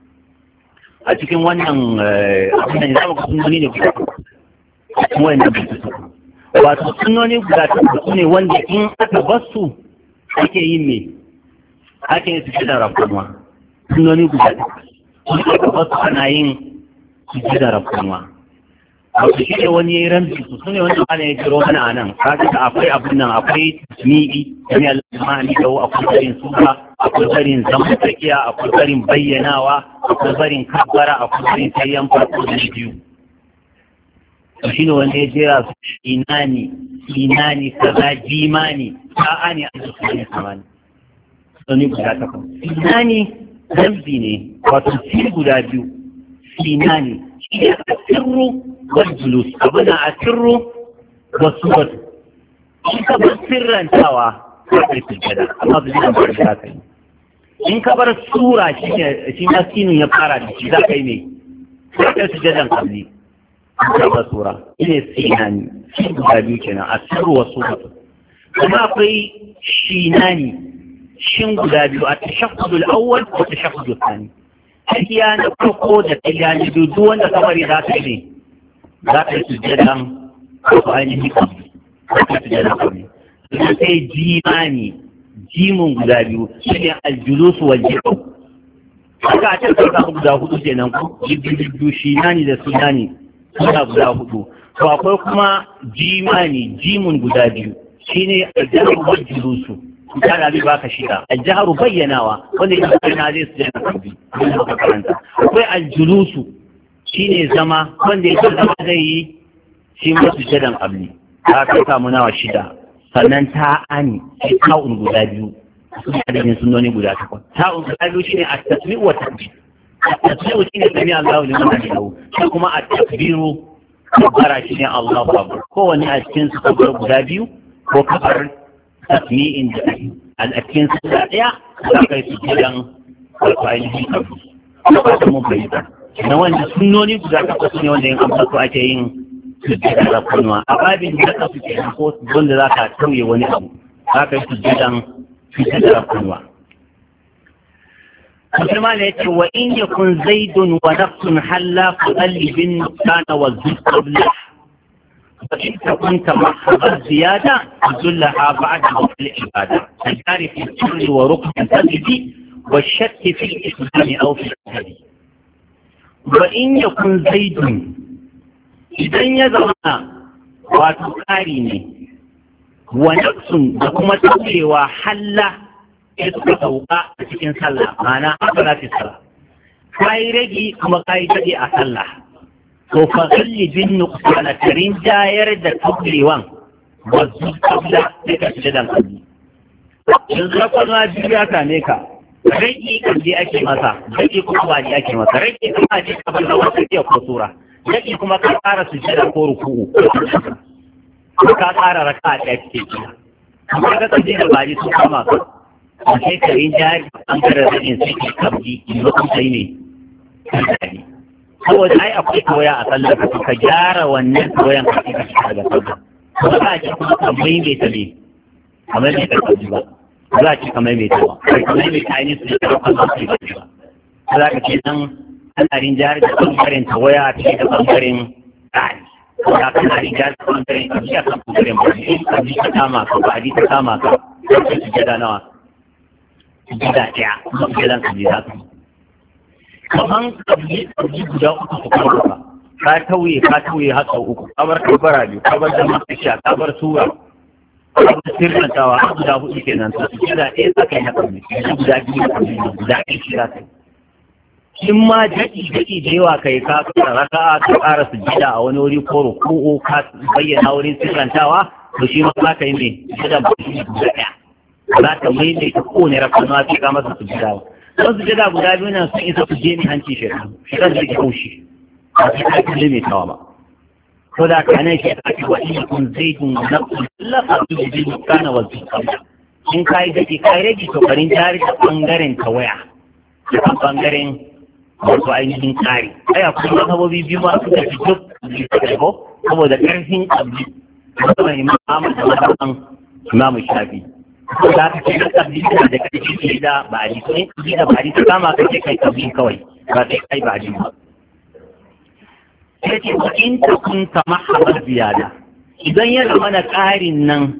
Speaker 1: a cikin wannan abin da zama ku sunoni ne guda a cikin wannan bisu wato sunoni guda ta ne wanda in aka basu ake yin me ake yin suke da rafuwa sunoni guda sun aka basu ana yin suke da rafuwa wato shi ne wani ya yi ramzi su su ne wanda ana ya jiro mana a nan kaji da akwai abin nan akwai tasmi'i da ne al'amani da akwai barin suka akwai barin zama tsakiya akwai barin bayyanawa akwai barin kabbara akwai barin tayyan farko da biyu to shi ne wanda ya jera su inani inani kaza jimani ta'ani a jikin samani sani guda takwas sinani zambi ne wato si guda biyu sinani shi ne a sirru wal julus abin a sirru wasu wasu in ka bar sirrantawa ka kai sujjada amma su jiran bar da ka yi in ka bar sura shi ne shi ma sinin ya fara da shi za ka yi ne za ka yi sujjadan kabli ka bar sura ne sinani shi guda biyu kenan a sirru wasu wasu kuma akwai shinani shin guda biyu a tashahhudul awwal ko tashahhudul thani tahiya na farko da tahiya na biyu duk wanda kamar za ta ne za ta yi sujjadan ko ainihin kamar za ta yi sujjadan kamar sai jimani jimun guda biyu shi ne aljulus wal jiru haka a cikin sauka guda hudu kenan ko jibbiyu shi nani da sunani suna guda hudu to akwai kuma jimani jimun guda biyu shi ne aljaru wal julusu kana bi baka shida aljaharu bayyanawa wanda yake kana zai su jana kabbi wanda ka karanta akwai aljulusu shine zama wanda yake zama zai yi shi ma su jadan qabli ka ka samu nawa shida sannan ta ani sai ta'un guda biyu suna da sunnoni guda takwas ta'un guda biyu shine at-tasmi' wa at-takbir at-tasmi' shine sami Allahu liman hamidahu shi kuma at-takbiru kabbara shine Allahu akbar kowanne a cikin su kabar guda biyu ko kabar tasmi'in da al'akin su da ɗaya za ka yi su gidan wato ainihin kabu da ba ta mun bayyana na wanda sunnoni guda takwas ne wanda yin amsa su ake yin su gidan rakunwa a babin da ka fi kenan ko wanda za ka tauye wani abu za ka yi su gidan su gidan rakunwa musulman ya ce wa in yakun zaidun wa nafsun halla fa qalbin nuqsana wa zikr فإن كنت مرحبا الزيادة تدلها بعد وقت العبادة تجاري في السر وركن الثبت والشك في الإسلام أو في الهدي وإن يكن زيد إذا يزرنا وتكاريني ونفس وكما تقولي وحل يدك توقع تكين صلى معنى أفلا في الصلاة كاي رجي كما كاي جدي أصلى to fa kalli bin nuqsana karin jayar da tablewan wazu kabla da ka shiga dan kalli yanzu ka kwana biya ka ne ka rage kalli ake masa rage kuma ba ni ake masa rage kuma ce ka bar wata ke ko sura rage kuma ka fara sujjada ko ruku'u ka fara raka'a ta ce kina kuma ka kalli da bari su kama ka sai karin jayar an kare da in sai ka kalli in lokacin ne saboda ai akwai koya a sallar ka ka gyara wannan koyan ka kika shiga da sallah ba za a ci kuma kamar mai ta ne kamar mai ta kaji ba za a ci kamar mai ta ba kamar mai ta ne su da kan su ba ba za ka ce nan ana rinjayar da bangaren ta waya a cikin da bangaren tsari ko da kana rinjayar da bangaren ka biya kan bangaren ba in ka ji ta kama ka ba ji ta kama ka ka ci gida nawa gida ɗaya kuma gidan ka ji za ka kaman kabli kabli guda uku su kawo ka ka tauye ka tauye har sau uku ka bar kabara biyu ka bar zama kisha ka bar sura ka bar sirrantawa har guda hudu kenan to su gida ɗaya za ka yi na kabli guda biyu na kabli guda ɗaya shi za ka yi in ma daɗi daɗi da yawa kai ka raka ka ƙara sujjada a wani wuri ko ruku'u ka bayyana wurin sirrantawa to shi ma za ka yi mai sujjada ba shi guda ɗaya za ka mai mai ta kowane raka ma sai ka masa sujjada ba don sujjada guda biyu nan sun isa su je ni hanci shekaru shekaru da ke kaushi ba su kai kulle mai tawa ba ko da ka nan shi ake wa iya kun zai tun na kullafa su da jini kana wasu kamta in ka yi daɗi ka yi rage tokarin jari ta ɓangaren ta waya ta ɓangaren wasu ainihin tsari aya kuma sabobi biyu ma su tafi duk ko saboda ƙarfin ƙabli musamman imam Ahmad da madaman imam Shafi ko da ka ce da ƙabli da da ƙarfi ke da ba'adi ko in ƙabli da ba'adi ta kama ka ce kai ƙabli kawai ba sai kai ba'adi ba sai ce wa in ta kun ta mahabar ziyada idan ya zama na ƙarin nan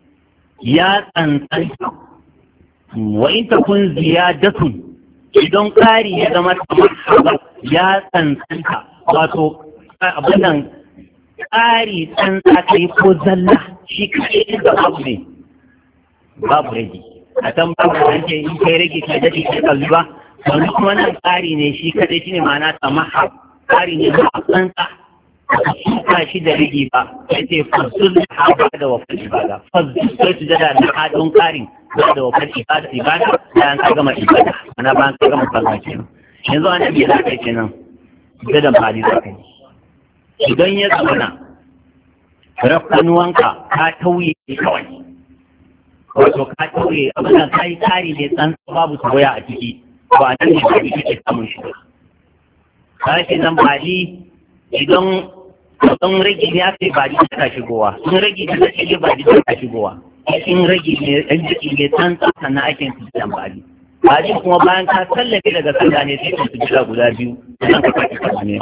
Speaker 1: ya tsantsanta wa in ta kun ziyadatun idan ƙari ya zama kamar ya tsantsanta wato abinan ƙari tsantsa ta yi ko zalla shi kaɗai inda babu ne babu rage a can babu da ce in kai rage ka daɗi ka kalli ba wani kuma nan ƙari ne shi kaɗai shi ne ma'ana samahar ƙari ne ba a tsantsa a shuka shi da rage ba ya ce fasul da haɓa da wafin ibada fasul sai su jada da haɗin ƙarin da wakar ibada ibada da an ka gama ibada ana ba an ka gama sallah kenan yanzu an biya da kai kenan da dan fadi da kai idan ya zama rafkanuwanka ka tauye kawai wato ka tauye abin da kai kari ne tsan babu tawaya a ciki to a nan ne ba kike samun shi ka ce nan fadi idan don rage ne aka ba ta shigowa sun rage da take ba ta shigowa in rage ne ɗan jiki ne san tsaka na ake su ji amfani baji kuma bayan ka sallafe daga sallah ne sai ka su jira guda biyu sannan ka kaki kama ne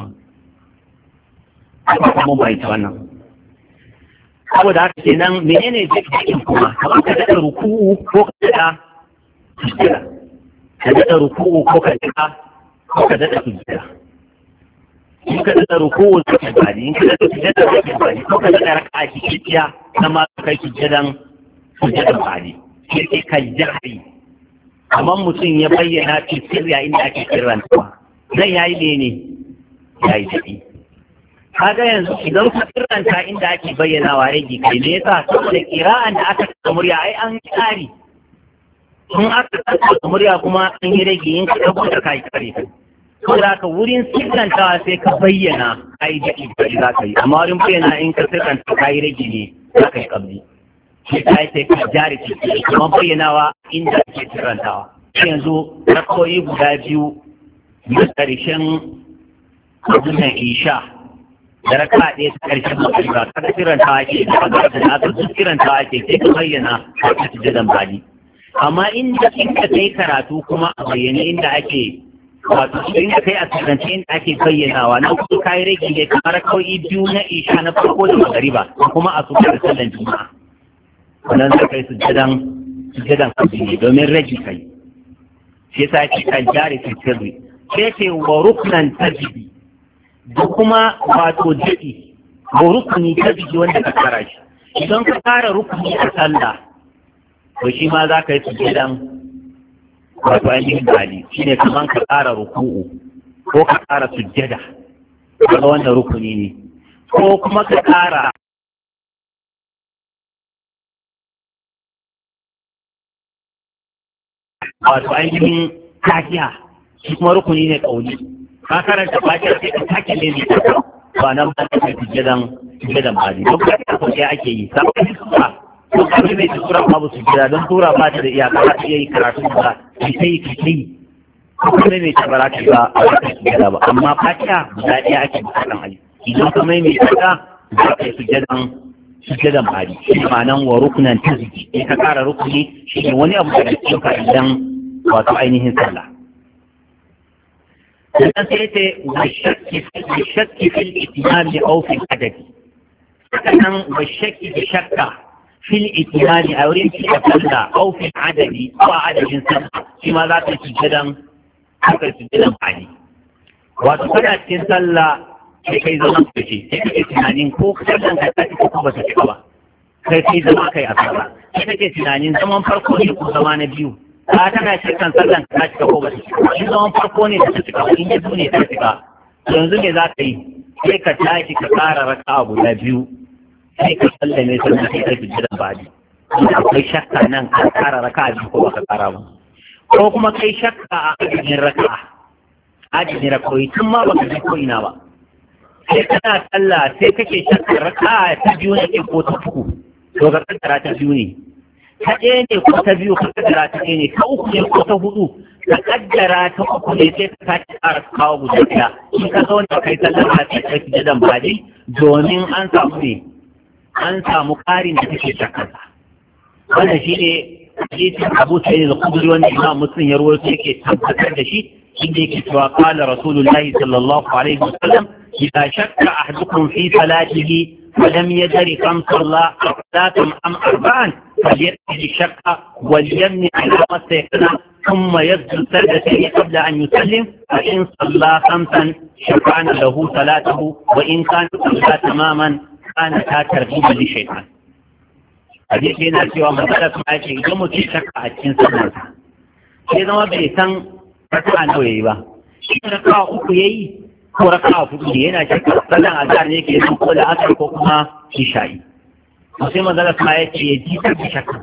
Speaker 1: kuma bai ta wannan saboda haka ke nan menene jikin kuma kamar ka daɗa ruku'u ko ka daɗa sujjira ka daɗa ruku'u ko ka daɗa ko ka daɗa sujjira in ka daɗa ruku'u ka kai bani in ka daɗa sujjira ka kai bani ko ka daɗa raka'a cikakkiya na ma ka kai sujjiran sujjadar bani sai ka jahari kamar mutum ya bayyana fi sirriya inda ake kirrantawa zai yayi ne ne yayi daɗi kaga yanzu idan ka kirranta inda ake bayyanawa rage kai ne yasa saboda kira'an da aka saka murya ai an tsari in aka saka murya kuma an yi rage in ka dauko da kai kare ko da ka wurin sirrantawa sai ka bayyana ai daɗi kai za ka yi amma wurin bayyana in ka sirranta kai rage ne za ka yi kabli shi ta yi sai ka jari ce kuma bayyanawa inda ake tirantawa yanzu rakoyi guda biyu na ƙarshen abunan isha da raka ɗaya ta ƙarshen magariba kada tirantawa ke da magana da aka duk tirantawa ke sai ka bayyana a cikin jidan bali amma inda inda kai karatu kuma a bayyane inda ake wato inda kai a tsirance inda ake bayyanawa na kuma kayi rage ne kamar rakoyi biyu na isha na farko da magariba kuma a suka da sallan juma'a wannan zai kai sujjadan sujjadan kabili domin rage kai shi yasa ake kan jari fi sirri sai ce wa ruknan tajibi da kuma wato jadi wa rukuni tajibi wanda ka kara shi idan ka kara rukuni a sallah to shi ma za ka yi sujjadan wato ainihin bali shi ne kamar ka kara ruku'u ko ka kara sujjada daga wannan rukuni ne ko kuma ka kara wato ainihin kafiya shi kuma rukuni ne kauli ka karanta fatiha sai ka take ne ne ba nan ba ka tafi gidan gidan bani don ka ta ko ake yi sai sura ko ka ne ta sura babu su gida don sura ba ta da iyaka ta iya yi karatu ba sai sai ki kai ko ne mai tabaraka ba a ka gida ba amma fatiha da iya ake bukatan ayi idan ka mai mai ta za ka yi gidan gidan bani shi ma'anan wa rukunan tazki in ka kara rukuni shi ne wani abu da cikin fa'idan wato ainihin sallah sannan sai ce wa shakki fil itimami aw fil adadi sannan wa shakki da shakka fil itimami a wurin cika sallah aw fil adadi ko a adadin sallah shi ma za ka ci gidan haka ci gidan bani wato kana cikin sallah sai kai zaman kace sai kake tunanin ko sallan ka ta ko ba ta cika ba kai kai zama kai a sallah sai kake tunanin zaman farko ne ko zama na biyu ta tana shakkan sallan ta cika ko ba ta cika in zaman farko ne ta cika in ya ne ta cika yanzu ne za ka yi sai ka tashi ka ƙara raka'a guda biyu sai ka sallame sannan sai ka fi jiran baji akwai shakka nan ka ƙara raka'a biyu ko ba ka ƙara ba ko kuma kai shakka a ajin raka'a ajin raka'o'i tun ma baka ji ko ina ba sai kana sallah sai kake shakka raka'a ta biyu ne ko ta uku to ka kaddara ta biyu ne ta ɗaya ne ko ta biyu ka kaddara ta ɗaya ne ta uku ne ko ta hudu ka kaddara ta uku ne sai ka tashi ƙara kawo guda ɗaya in ka zo da kai sallah sai ka fi jiran baji domin an samu ne an samu ƙarin da kake shakkarsa wannan shi ne hadisin Abu Sa'id al-Khudri wanda Imam Muslim ya rawaito yake tabbatar da shi inda yake cewa qala Rasulullahi sallallahu alaihi wasallam idza shakka ahadukum fi salatihi ولم يدر كم صلى صلاة أم أربعا فليأتي الشك وليمنع على ما استيقن ثم يسجد سجدتين قبل أن يسلم فإن صلى خمسا شفعنا له صلاته وإن كان صلى تماما كان ترغيبا للشيطان. حديث هنا سوى مسألة ما يجي إذا متي شك أتين سنة إذا ما بيسان ركعة نويبا إذا ركعة أخيي ko raka'a hudu ne yana shakka sallan azhar ne ke yin ko da asar ko kuma isha'i sai manzala kuma ya ce ya ji ta shakka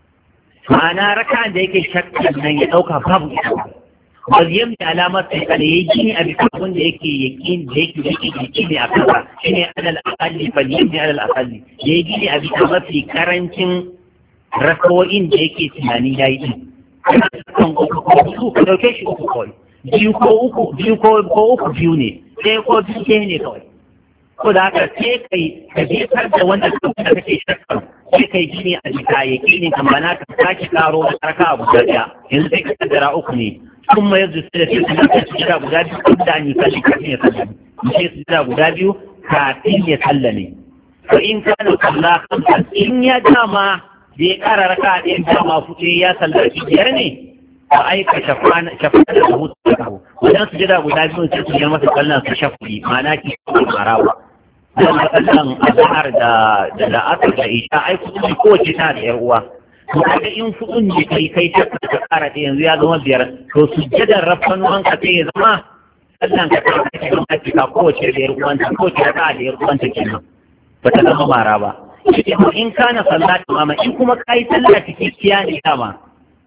Speaker 1: ma'ana raka'an da yake shakka nan ya dauka babu ita wajen da alamar sai kana yayi gini a bisa abin da yake yakin da yake yake yake a kansa shine alal aqalli fal yabni alal aqalli yayi gini a bisa mafi karancin rakawoyin da yake tunani yayi din kan ko ko ko dauke shi uku kawai biyu ko uku biyu ko uku biyu ne sai ko biyu ke ne kawai ko da haka sai kai ka jefar da wanda da kake shakka sai kai gini a jika ya kini kamar na ka sake karo da karka abu da ɗaya yanzu sai ka kaddara uku ne kun ma yanzu sai da sai ka jira guda biyu ko da ni kashi kafin ya sallame mu sai su jira guda biyu kafin ya sallame to in kana kalla kamsa in ya dama da ya kara raka ɗayan dama fuce ya sallaci biyar ne a aika shafana da hutu da kawo wajen su jira guda biyu sai su yi masa kallon su shafi ma'ana ki su marawa don matsalan azhar da da la'asar da isha ai kudin kowace ta da yar uwa to kaga in kudin ne kai kai shakka ta kara da yanzu ya zama biyar to su jadar rafanuwan ka sai ya zama sallan ka ta kai don hakika kowace da yar uwanta kowace ta da yar uwanta kenan ba ta zama mara ba in kana sallata mama in kuma kai sallah cikakkiya ne dama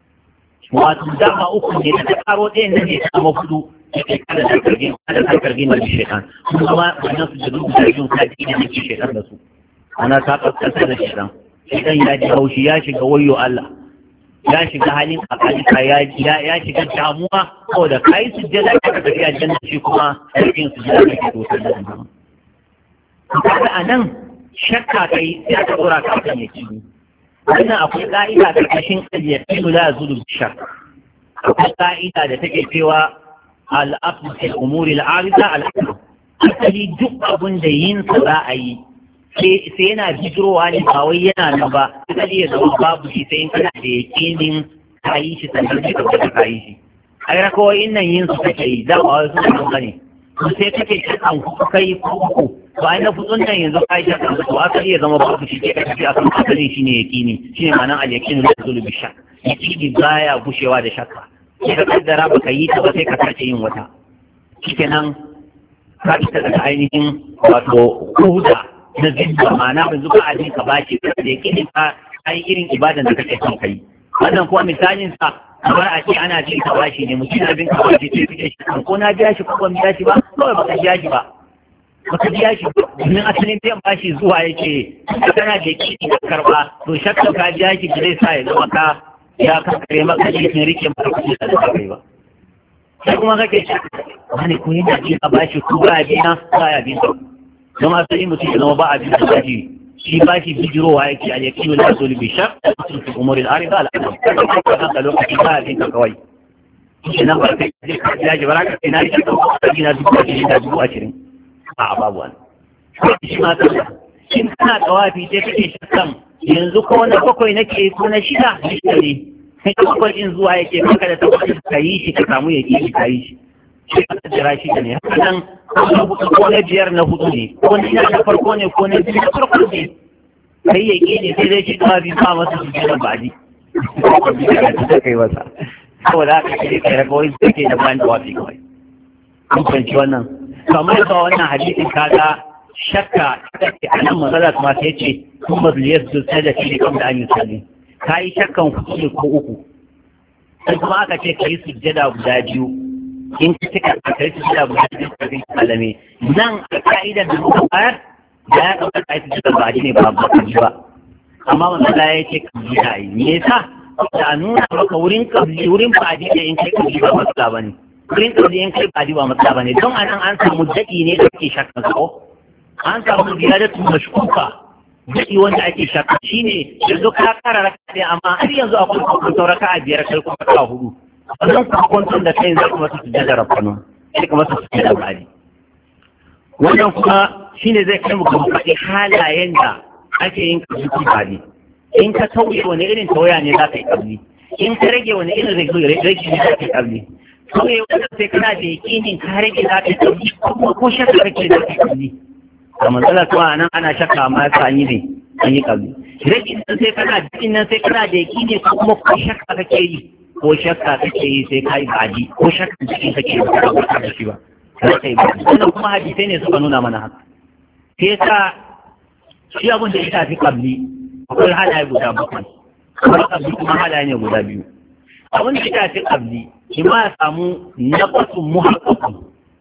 Speaker 1: wato dama uku ne da karo ɗayan nan ne ta zama hudu da ke kada da kargin kada da kargin da shaitan kuma wannan su da duk da yin kaji ne ke shaitan da su ana ta kaskanta da shaitan shaitan ya ji haushi ya shiga wayo Allah ya shiga halin akalika ya ya shiga damuwa ko da kai sujjada ka tafi aljanna shi kuma cikin sujjada kake to sai da kaga anan shakka kai sai ka dora ka kan yaki wannan akwai ka'ida karkashin al-yaqinu la yazulu bi-shakk akwai ka'ida da take cewa al-aslu fil umuri al-arida al-aslu asali duk abun da yin sa za a yi sai yana bijirowa ne ba wai yana nan ba asali ya zama babu shi sai in kana da yaqinin ka yi shi sannan ka tabbata ka yi shi ai rakawai nan yin su kake yi da ba wai su ne sai kake shakkan kai ko to ai na fudun nan yanzu kai ta kan to aka iya zama babu shi ke kafi akan asalin shine yakini shine ma'anar al-yaqinu la yazulu bi shakk yakini baya gushewa da shakka sai ka kaddara baka yi ta ba sai ka sake yin wata shikenan ka fita daga ainihin wato kuda na zibba ma'ana yanzu ba a jin ka bashi da yakini ka ai irin ibadan da kake son kai wannan kuwa misalin sa kamar a ce ana jin ka bashi ne mutum na bin ka bashi sai kike shi ko na biya shi ko ban biya shi ba kawai baka biya shi ba baka biya shi domin asalin biyan bashi zuwa yake kana da kiki ka karba to shakka ka biya shi da zai sa ya zama ka ya kankare maka cikin rike maka kuɗi da kai ba sai kuma kake shakka wani ko yana jin ka bashi ko ba biya ba ya biya don asali mutum ya zama ba a biya bashi shi bashi bijirowa yake a yakinu la zul bi shaq fi umuri al-arida al-adam kada lokaci ba ya biya kawai shi nan ba kai ka biya shi baraka ina rike ka gina dubu ashirin da dubu ashirin a babu wani shi ma tsalla shi kana tawafi sai kake shakkan yanzu ko na bakwai nake ko na shida shida ne sai ka bakwai in zuwa yake maka da tawafi ka yi shi ka samu ya ki ka yi shi shi ka jira shi da ne haka nan ko na biyar na hudu ne ko na na farko ne ko na biyu na farko ne kai ya ki ne sai dai shi tawafi ba masa su jira baji ta kai wasa saboda haka shi kai rakawai da ke da bayan da wafi kawai kun fahimci wannan kamar ba wannan hadisin kaga shakka take a nan matsala kuma sai ce kuma zuliyar su sai da shi kan da an yi sani ka yi shakkan kuɗi ko uku sai kuma aka ce ka yi sujjada guda biyu in ka cika a kai sujjada guda biyu ka bin kalame nan a ka'idar da muka bayar da ya ɗauka ka yi sujjada ba ne ba ba ba amma matsala ya ce ka ji da yi me yasa da nuna maka wurin kabli wurin fadi da in kai kabli ba matsala ba ne wurin kabli in kai fadi ba matsala ba ne don a nan an samu daɗi ne da ke shakkan ko an samu ziyadatu mashkuka daɗi wanda ake shakka shine yanzu ka kara raka ne amma har yanzu akwai kwakwato raka a biyar kai kuma raka hudu wannan kwakwaton da kai zai kuma su sujjada rafanu sai kuma su sujjada bari wannan kuma shine zai kai mu ga faɗi halayen da ake yin kabli bari in ka tauye wani irin tawaya ne za ka yi kabli in ka rage wani irin rage ne za ka yi kabli tauye wanda sai kana da yakinin ka rage za ka yi kabli kuma ko shakka kake za ka yi kabli a matsalar kuma nan ana shakka amma ya an yi ne an yi kabli rage nan sai kana da nan sai kana da yakini ko kuma ko shakka kake yi ko shakka kake yi sai ka yi baji ko shakka cikin kake yi ba ka da shi ba sai kai baji wannan kuma hadisai ne suka nuna mana haka sai sa shi abin da ya tafi kabli akwai halaye guda bakwai kuma kabli kuma halaye ne guda biyu abin da ya tafi kabli shi ma ya samu naqasun muhaqqaqun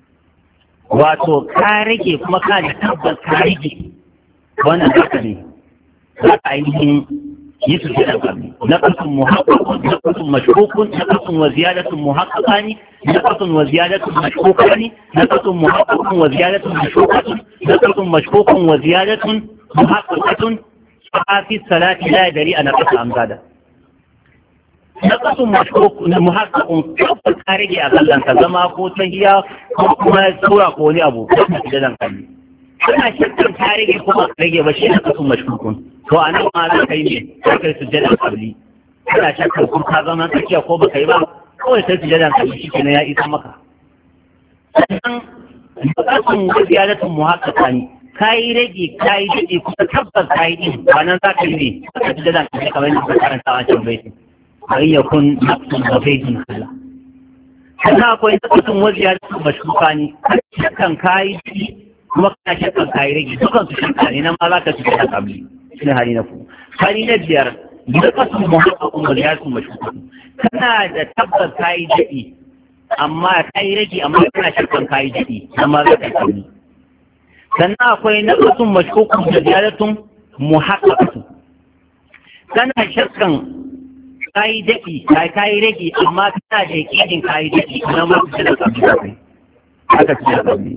Speaker 1: wato ka rage kuma ka da tabbas ka rage wannan haka ne za ka ainihin yi su da kabli naqasun muhaqqaqun naqasun mashkukun naqasun wa ziyadatun muhaqqaqani naqasun wa ziyadatun mashkukani naqasun muhaqqaqun wa ziyadatun mashkukatun naqasun mashkukun wa ziyadatun muhaqqaqatun fi salati la yadri ana qasa am gada naqasun mashkukun muhaqqaqun tabbas ka rage a sallan ka zama ko tahiya ko kuma sura ko wani abu da dan kalli kana shakkan ka rage kuma rage ba shi naqasun mashkukun to anan ma za ka yi ne kai sujjada qabli kana shakkan kun ka zama tsakiya ko baka yi ba kawai sai sujjada qabli shi kenan ya isa maka sannan naqasun ziyadatun muhaqqaqani kayi rage kayi dade kuma tabbas kayi din ba nan za ka yi ne ka sujjada qabli kamar yadda ka karanta a cikin baiti an yakun naqsun wa baitun khala sannan akwai naqsun wa ziyadatun mashkukani shakkan kayi kuma kana shakkan kayi rage dukan su shakka ne nan ma za ka sujjada qabli shine hali na ku hali na biyar da kasu muhaqqaqun wa ziyaratu mashkukun kana da tabbas kai dadi amma kai rage amma kana shakkan kai dadi amma za ka yi sannan akwai naqasun mashkukun da ziyaratu muhaqqaqun kana shakkan kai dadi kai kai rage amma kana da yakinin kai dadi amma ba ka da tabbas haka ce tabbas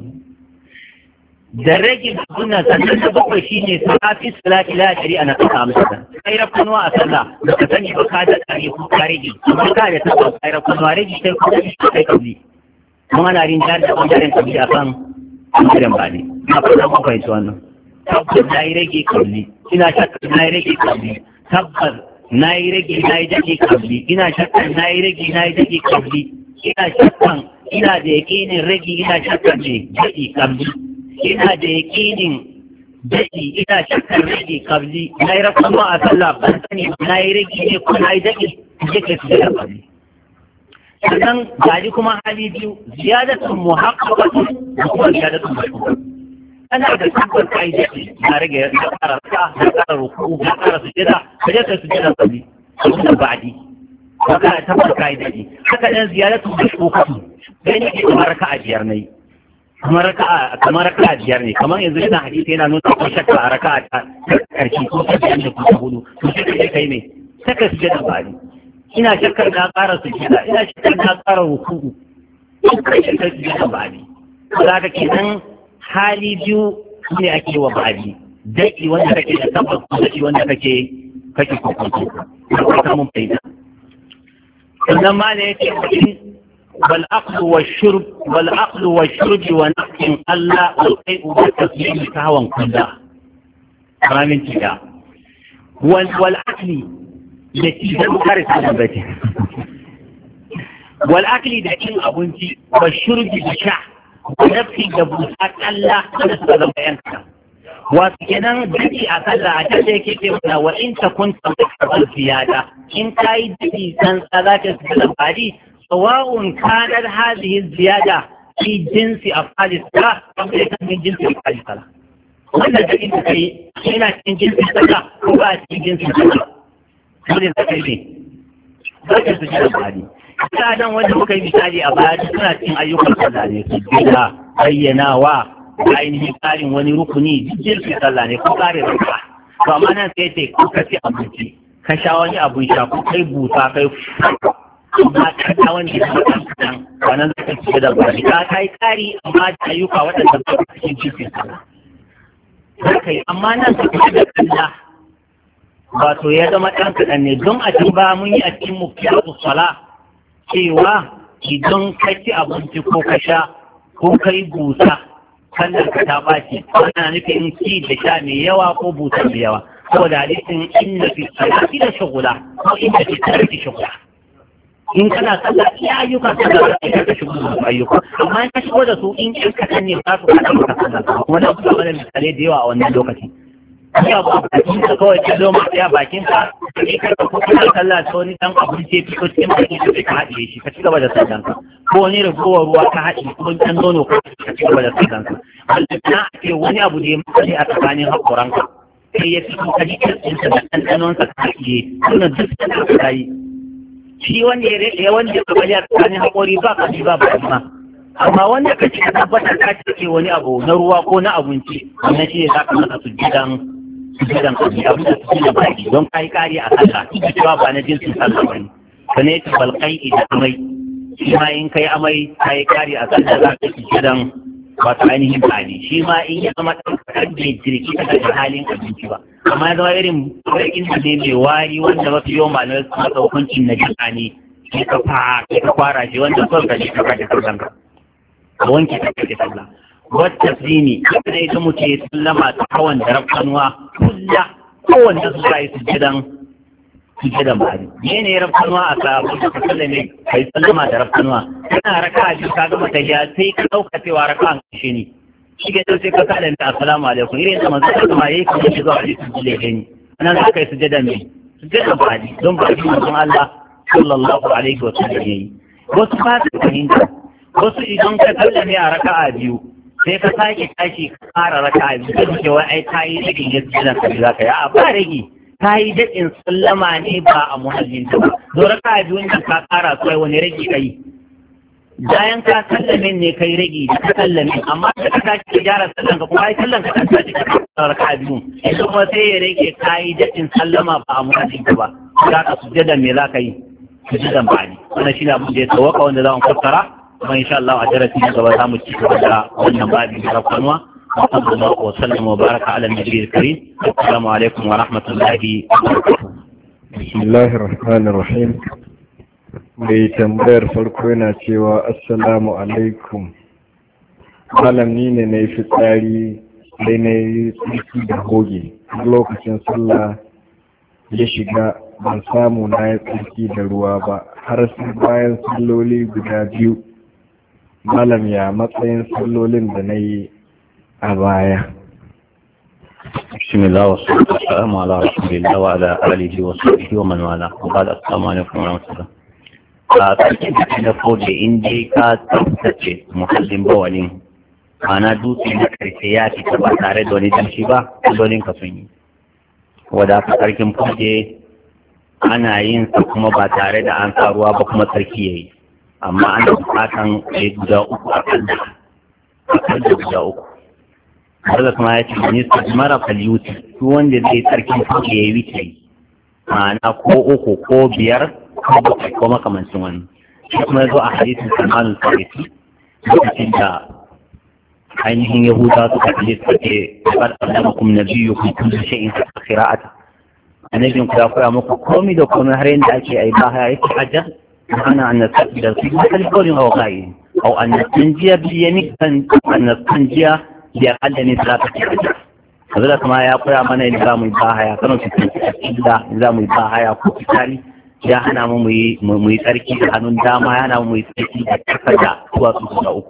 Speaker 1: da rage suna sannan da bakwai shi ne salafi salati la shari ana kasa amsa kai rafanuwa a sallah da ka sani ba ka da kare ko ka rage amma ka da tabbas kai rafanuwa rage sai ko kai kabli mun ana rin da da bangaren kabli akan bangaren bani na fara ku fahimci wannan tabbas na yi rage kabli ina shakka na yi rage kabli tabbas na yi rage na yi dake kabli ina shakka na yi rage na yi dake kabli ina shakkan ina da yakinin rage ina shakkan ne dake kabli ina da yakinin daɗi ina shakkar rage kabli na yi rafa a sallah ban sani na yi rage ne ko na yi daɗi duka su da kabli sannan gaji kuma hali biyu ziyadatun muhaqqaqatun da kuma ziyadatun mashkukatun ana da tabbas kai daɗi na rage na ƙara raka na ƙara ruku na ƙara sujada ka je ka sujada kabli da ba'di ka ka tabbas kai daɗi haka dan ziyadatun mashkukatun dai ne kamar raka'a biyar nayi kamar raka'a kamar raka'a biyar ne kamar yanzu yana hadisi yana nuna ko shakka a raka'a ta karshe ko ta biyar da ko ta hudu to sai kai kai ne saka sujada bani ina shakkar na ƙara sujada ina shakkar na ƙara ruku'u ko kai shakkar sujada bani za ka kenan hali biyu ne ake wa bani daki wanda kake da tabbas ko daki wanda kake kake kokonto ko ta mun faida sannan ma ne yake والأكل والشرب والأكل والشرب ونقص الله والقيء والتسليم كهوا كلها كلام انتهى والأكل التي تنكرت على بيته والأكل دكين أبنتي والشرب بشع ونفسي دبوسات الله ونسبة ذنبينك wasu kenan daɗi a sallah a can da yake ce mana wa in ta kun tamar ziyada in ka yi daɗi san za ta su da fari sawa'un kanar hazihi ziyada fi jinsi a falisala kamar da kan jinsi a falisala wannan daɗin da ka yi yana cikin jinsi sallah ko ba a cikin jinsi sallah dole za ka yi ne za ka su da fari ta dan wanda muka yi misali a baya suna cikin ayyukan sallah ne su gida bayyanawa da ainihin tsarin wani rukuni jirgin sallah ne ko kare rukwa to amma nan sai ce ko ka ci abinci ka sha wani abun sha ko kai busa kai amma ka sha wani kan wannan zaka ci da bari ka kai kari amma da ayyuka waɗanda ba su cikin jirgin sallah kai amma nan ka ci da sallah wato ya zama ɗan kaɗan ne don a can ba mun yi a cikin mufiyatu sala cewa idan ka ci abinci ko ka sha ko kai busa kallon ka ta ɓaci ana nufin ci da sha mai yawa ko busa mai yawa saboda hadisin inna fi salati da shugula ko inna fi salati shugula in kana sallah iya ayyuka sallah da ka shigo da ayyuka amma in ka shigo da su in kin kaɗan ne za su kaɗa maka sallah kuma na buga mana misalai da yawa a wannan lokaci ya ba bakin ka kawai ka zo masu ya bakin ka kai ka ko kana sallah ta wani dan abin ce fito cikin bakin ka ka haɗe shi ka ci gaba da sallan ka ko wani ragowar ruwa ka haɗe ko dan nono ka ci gaba da sallan ka wanda na ce wani abu da ya mutane a tsakanin hakoran ka sai ya fito ka ji kirkin sa da ɗanɗanon sa ka haɗe wannan duk sallah ka yi shi wanda ya rike wanda ya bari a tsakanin hakori ba ka ji ba ba ma amma wanda ka ci ka tabbatar ka ce wani abu na ruwa ko na abinci wannan shi ne za ka masa sujjidan gidan kaji abin da suke da baki don kai kari a sallah duk cewa ba na jinsin sallah bane kana yace balqai da amai shi ma in kai amai kai kari a sallah za ka ci gidan wato ainihin bani shi ma in ya zama dan kadan da jirki daga halin abinci ba amma ya zama irin bakin da ne mai wari wanda mafi yawan malamai su masa hukuncin na jika ne sai ka fa ka kwara shi wanda son ka ji ka kaje sallan ka ka wanke ka kaje sallah wata zini kada ita mutu ya sallama ta kawan da rafkanuwa kulla kowanne su sa yi sujjadan sujjadan bari ne ne rafkanuwa a sabu da ka sallame ka yi sallama da rafkanuwa kana raka a biyu ka gama tafiya sai ka ɗauka cewa raka an kashe ne shi ke sai ka sallame assalamu alaikum irin da manzo sallama yayi kuma shi zuwa hadisin jile ne nan za ka yi sujjadan ne sujjadan bari don ba shi manzon Allah sallallahu alaihi wa sallam yayi wasu ba su fahimta wasu idan ka sallame a raka'a biyu sai ka sake tashi ka ƙara raka a biyu da cewa ai ta yi daɗin ya su ka za ka yi a ba rage ta yi daɗin sallama ne ba a muhallin ta ba zo raka a biyu da ka ƙara kai wani rage ka yi bayan ka sallame ne kai rage da ka sallame amma da ka tashi ka gyara sallan ka kuma ai sallan ka ta tashi ka ƙara raka a biyu yanzu kuma sai ya rage ka yi daɗin sallama ba a muhallin ta ba za ka sujjadan me za ka yi sujjadan ba ne wannan shi ne abin da ya tsawaka wanda za mu fassara kuma insha Allah a darasi na gaba za mu ci gaba da wannan babi na rafanwa wa sallallahu wa sallam wa baraka ala nabiyil karim assalamu alaikum wa rahmatullahi wa barakatuh
Speaker 2: bismillahir rahmanir rahim mai tambayar farko yana cewa assalamu alaikum malam ni ne na yi fitsari sai na yi tsarki da hoge lokacin sallah ya shiga ban samu na yi tsarki da ruwa ba har sai bayan salloli guda biyu malam ya matsayin sallolin da na yi a baya.
Speaker 1: Bismillah wa salatu wa salamu ala rasulillah wa ala alihi wa sahbihi wa man wala. Wa qala assalamu alaikum wa rahmatullah. A cikin da na fode in dai ka tsaftace muhallin bawalin ana dutse na karshe ya fita ba tare da wani damshi ba sallolin ka sun yi. Wadda ka sarkin fode ana yin sa kuma ba tare da an sa ruwa ba kuma sarki yayi. Amma ana bukatan sai guda uku a kalla a kalla guda uku wanda kuma ya ce minista mara falyuti su wanda zai tsarkin fuke ya yi wuce ma'ana ko uku ko biyar ko bakwai ko makamancin wani shi kuma ya zo a hadisin salmanul farisi lokacin da ainihin yahuda suka kalle suka ce qad allamakum nabiyyukum kullu shay'in fi qira'ati annabin ku ya koya muku komai da komai har yanda ake ai ba ya yake hajja أنا أن نستقبل في محل قول أو غيره أو أن نستنجي بيمين أن نستنجي بأقل من ثلاثة أشهر هذا كما يقول أمانا نظام الباحة يكونوا في الإلا نظام الباحة يقول في تالي ya hana mu mu yi tsarki da hannun dama ya hana mu yi tsarki da kafa da zuwa su da uku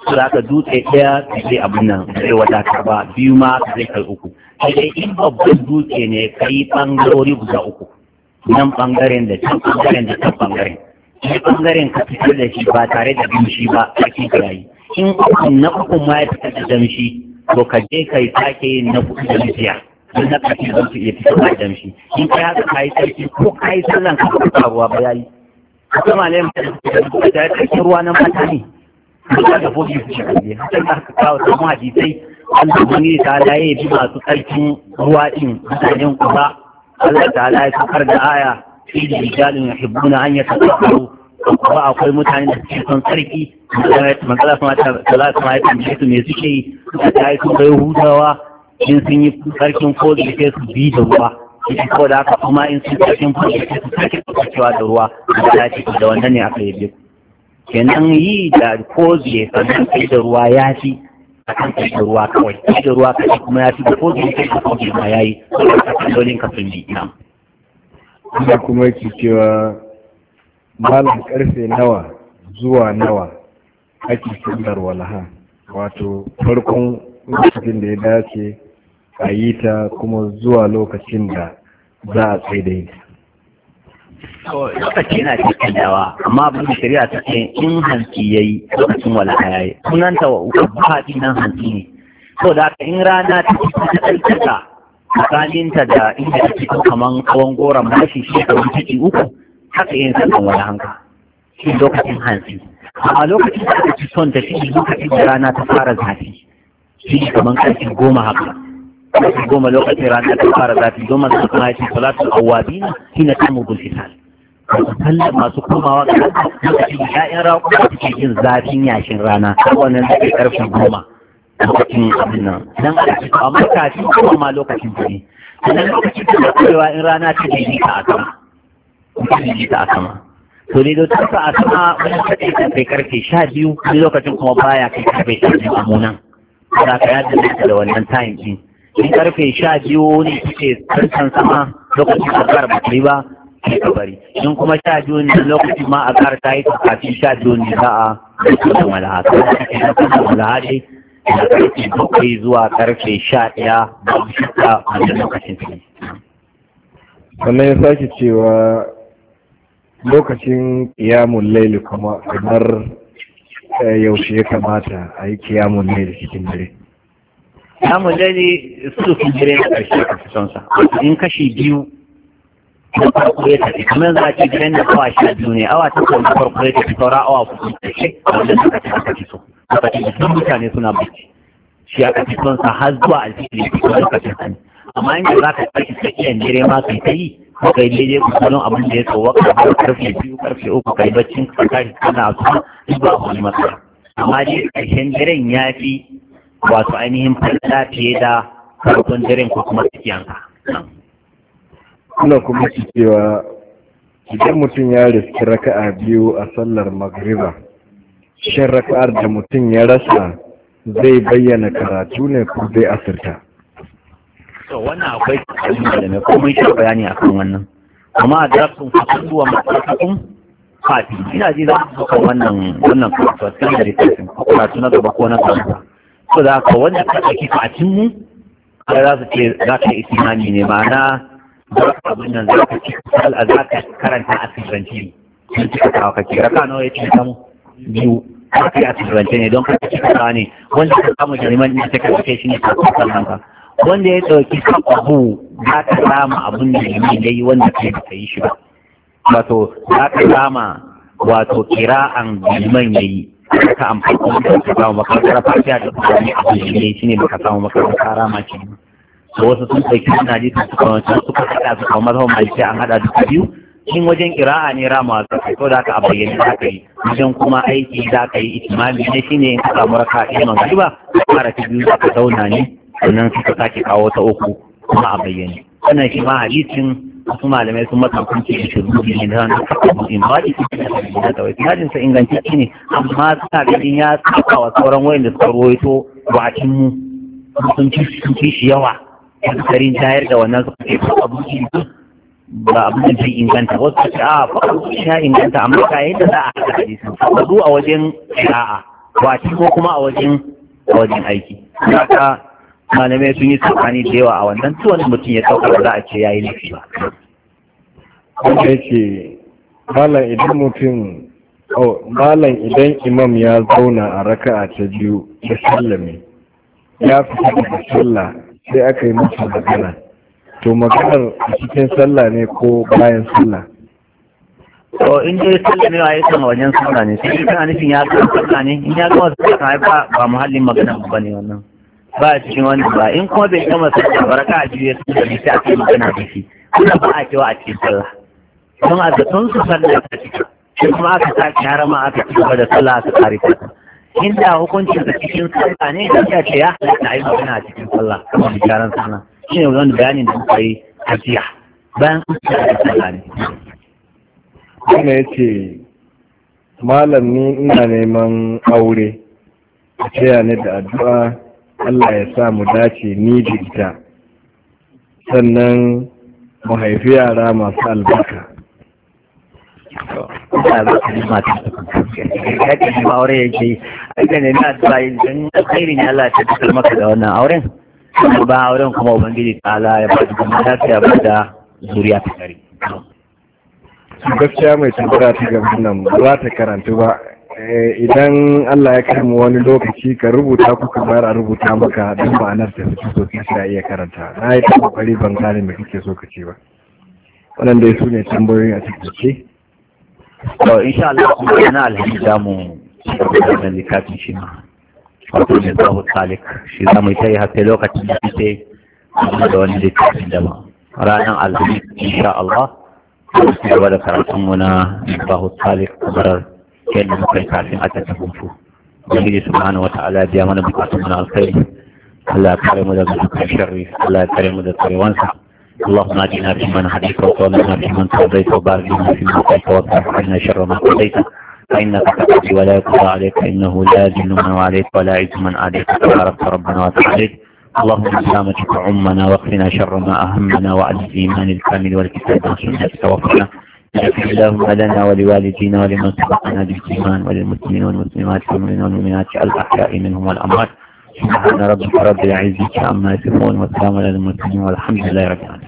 Speaker 1: su za ka dutse ɗaya ka zai abin nan zai wadata ba, biyu ma ka zai kai uku. Sai in babban dutse ne ka yi ɓangarori guda uku, nan ɓangaren da can ɓangaren da can ɓangaren. Shi ɓangaren ka fitar da shi ba tare da damshi ba ake kirayi. In uku na uku ma ya fitar da damshi, to ka je ka yi sake yin na kuɗi da biyar. Don na ƙarfi zan su iya fitar da damshi. In ka haka ka yi sarki ko ka yi sallan ka ba ruwa ba ya yi. Kuma ne mutum da ya ƙarfi ruwa na mata ne. Kuma da fofi su shekaru. Hakan da aka kawo samun hadisai wanda wani ta laye bi masu ƙarfin ruwa ɗin mutanen kuma Allah ta'ala ya sakar da aya fi da rijalin yuhibbuna an yatasaffaru kuma akwai mutane da suke son sarki manzala kuma ta zala kuma ya tambaye su me suke yi suka ta yi sun bai hutawa in sun yi sarkin kogi sai su bi da ruwa shi ko da haka kuma in sun sarkin kogi sai su sake kasancewa da ruwa da ce da wannan ne aka yi kenan yi da kogi sannan kai da ruwa ya fi a kan kai da ruwa kawai kai da ruwa kai kuma ya fi da kogi kai da kogi ma ya yi a kallolin kafin bi na
Speaker 2: kuma kuma yake cewa malam karfe nawa zuwa nawa ake sallar walaha, wato farkon lokacin da ya dace a yi ta kuma zuwa lokacin da za a tsaye da ita.
Speaker 1: Lokaci na cikin dawa, amma abin da shari'a ta ce in hanci ya yi lokacin walaha ya yi sunanta wa uku ba nan hanci ne. So da haka in rana ta ci ta ɗaukaka tsakaninta da inda ta cikin kaman kawon goron mashi shi da wani ciki uku haka yin sallan wani hanka shi lokacin hanci. Amma lokacin da aka ci son ta shi lokacin da rana ta fara zafi shi kaman karfe goma haka. Karfe goma lokacin rana ta fara zafi goma su kuma ya ce salatul awwabina hina tamu bil fisal. Sallar masu komawa ga lokacin da ƴaƴan raƙuma suke jin zafin yashin rana wannan da ke karfe goma. Lokacin abin nan dan aka ci amma kafin kuma ma lokacin ta ne sannan lokacin da cewa in rana ta daidaita a sama ta daidaita a sama to dai da ta a sama wani kaɗai ta kai karfe sha biyu wani lokacin kuma baya kai karfe sha biyu a munan za ka yadda da da wannan time din in karfe sha biyu ne suke kankan sama lokacin da kar ba kai ba kai ka bari in kuma sha biyu ne lokacin ma a kar ta yi kafin sha biyu ne za a lokacin walaha sai walaha dai da karfe bakwai zuwa karfe sha ɗaya babu shakka wannan lokacin su ne.
Speaker 2: Sannan ya sake cewa lokacin kiyamun laili kuma kamar yaushe ya kamata a yi kiyamun laili cikin dare.
Speaker 1: Kiyamun laili sulufin dare na ƙarshe a fisonsa. In kashi biyu na farko ya tafi kamar za a ce gidan na awa sha biyu ne awa takwas na farko ya tafi saura awa kuɗi ƙarshe wanda suka ci aka fi so. Lokacin da sun mutane suna bacci shi aka fi son sa har zuwa alfijiri ko lokacin sani amma inda za ka tsarki tsakiyar dare ma kai ta yi ko kai daidai kusurin abin da ya tsawo ka karfe biyu karfe uku kai baccin ka tashi kana a kuma duk ba wani matsala amma dai ƙarshen daren ya fi wato ainihin falla fiye da farkon daren ko kuma tsakiyanka.
Speaker 2: Kuna kuma ci cewa idan mutum ya riski raka'a biyu a sallar magriba shin raka'ar da mutum ya rasa zai bayyana karatu ne ko zai asirta?
Speaker 1: To wannan akwai kalma da mai komai shi bayani akan wannan amma a darasin fasu wa matsakakun fati ina ji za su kan wannan wannan karatu a cikin da rikicin karatu na gaba ko na gaba so da haka wanda ka ɗauki fatin mu kai za su ce za ka yi itimami ne ma'ana za ka abin nan za ka ci za ka karanta a sirranci sun cika kawo kake raka nawa ya ce samu biyu aka yi a turance ne don kaka cika kawo ne wanda ka samu jariman ina ta karfe shi ne kafin sannan ka wanda ya ɗauki kafahu za ka rama abin da ya yi wanda kai ba ka yi shi ba wato za ka rama wato kira'an jariman ya yi ka amfani da ka samu makarantar fatiya da kuma ne abin da ya yi shi ne baka samu makarantar rama ce da wasu sun ɗauki suna ji suka wancan suka haɗa su kamar mazhab maliki an haɗa duka biyu in wajen kira'a ne rama za ka yi to da ka a bayyane za ka yi wajen kuma aiki za ka yi itimami ne shine in ka samu raka ɗaya magariba ka fara ta biyu za ka zauna ne sannan suka sake kawo ta uku kuma a bayyane wannan shi ma hadisin wasu malamai sun mata hukunci da shiru ne da wani in ba da cikin da ta wai hadin sa ingantacce ne amma suna ganin ya saka wa sauran wayanda suka ruwaito bakin mu sun ci shi yawa karin tayar da wannan suka ce abuci ba abin da zai inganta wasu ce a fa ya inganta amma ka yadda za a haɗa hadisin sabu a wajen qira'a kwaci ko kuma a wajen a wajen aiki haka malamai sun yi tsakani da yawa a wannan tuwon mutum ya sauka ba za a ce ya yi laifi ba.
Speaker 2: wanda yake malam idan mutum oh malam idan imam ya zauna a raka'a ta biyu ya sallame ya fita daga sallah sai aka yi masa magana to maganar a cikin sallah ne ko bayan sallah?
Speaker 1: to in dai sallah ne a yi sama wajen sallah ne sai kana nufin ya gama sallah ne in ya gama sallah ba ba muhallin magana ba ne wannan ba a cikin wani ba in kuma bai gama sallah ba raka'a biyu ya sallah ne sai aka yi magana da shi kuma ba a cewa a cikin sallah don a zaton su sallah ta cika shi kuma aka sake harama aka ci gaba da sallah aka kare ta inda hukuncin da cikin sallah ne da ya ce ya halatta a yi magana a cikin sallah kamar gyaran sallah shi ne wani bayanin da muka yi a jiya bayan an ci da sallah ne.
Speaker 2: Wanda ya ce malam ni ina neman aure a taya ni da addu'a Allah ya sa mu dace ni da ita sannan mu haifi yara masu albarka.
Speaker 1: ya ba ka nima ta ya ke nima aure ya ke aka nemi addu'a yin don alkhairi ne Allah ta tukar maka da wannan auren ba auren kuma ubangiji ta Allah ya ba da kuma lafiya ba da zuriya ta kare.
Speaker 2: Gaskiya mai tambara ta gaban nan ba ta karantu ba idan Allah ya kai mu wani lokaci ka rubuta ku ka bayar a rubuta maka don ma'anar ta fito sosai sai a iya karanta na yi ta kokari ban gane me kake so ka ce ba wannan dai su ne tambayoyin a cikin
Speaker 1: to insha Allah kuma yana alhamdu za mu da littafin shi ma wato ne zahu talik shi za mu yi hatta lokacin da suke da wani littafin da ba ranar alhamdu insha Allah za su gaba da karatun mu na zahu talik kamar yadda muka yi kafin a tattafin su ubangiji subhanahu wa ta'ala ya biya mana bukatun mu na alkhairi Allah ya kare mu daga dukkan sharri Allah ya kare mu da tsarewansa اللهم اهدنا فيمن هديت وتولنا فيمن توليت وبارك لنا فيما اتيت وقنا عنا شر ما قضيت فانك تقضي ولا يقضى عليك انه لا يذل من واليت ولا يعز من عاديت تبارك ربنا وتعاليت اللهم بسلامتك عمنا واقفنا شر ما اهمنا وعلى الايمان الكامل والكتاب والسنه توفنا اغفر اللهم لنا ولوالدينا ولمن سبقنا بالايمان وللمسلمين والمسلمات والمؤمنين والمؤمنات الاحياء منهم والاموات سبحان ربك رب العزة عما يصفون وسلام على المرسلين والحمد لله رب العالمين.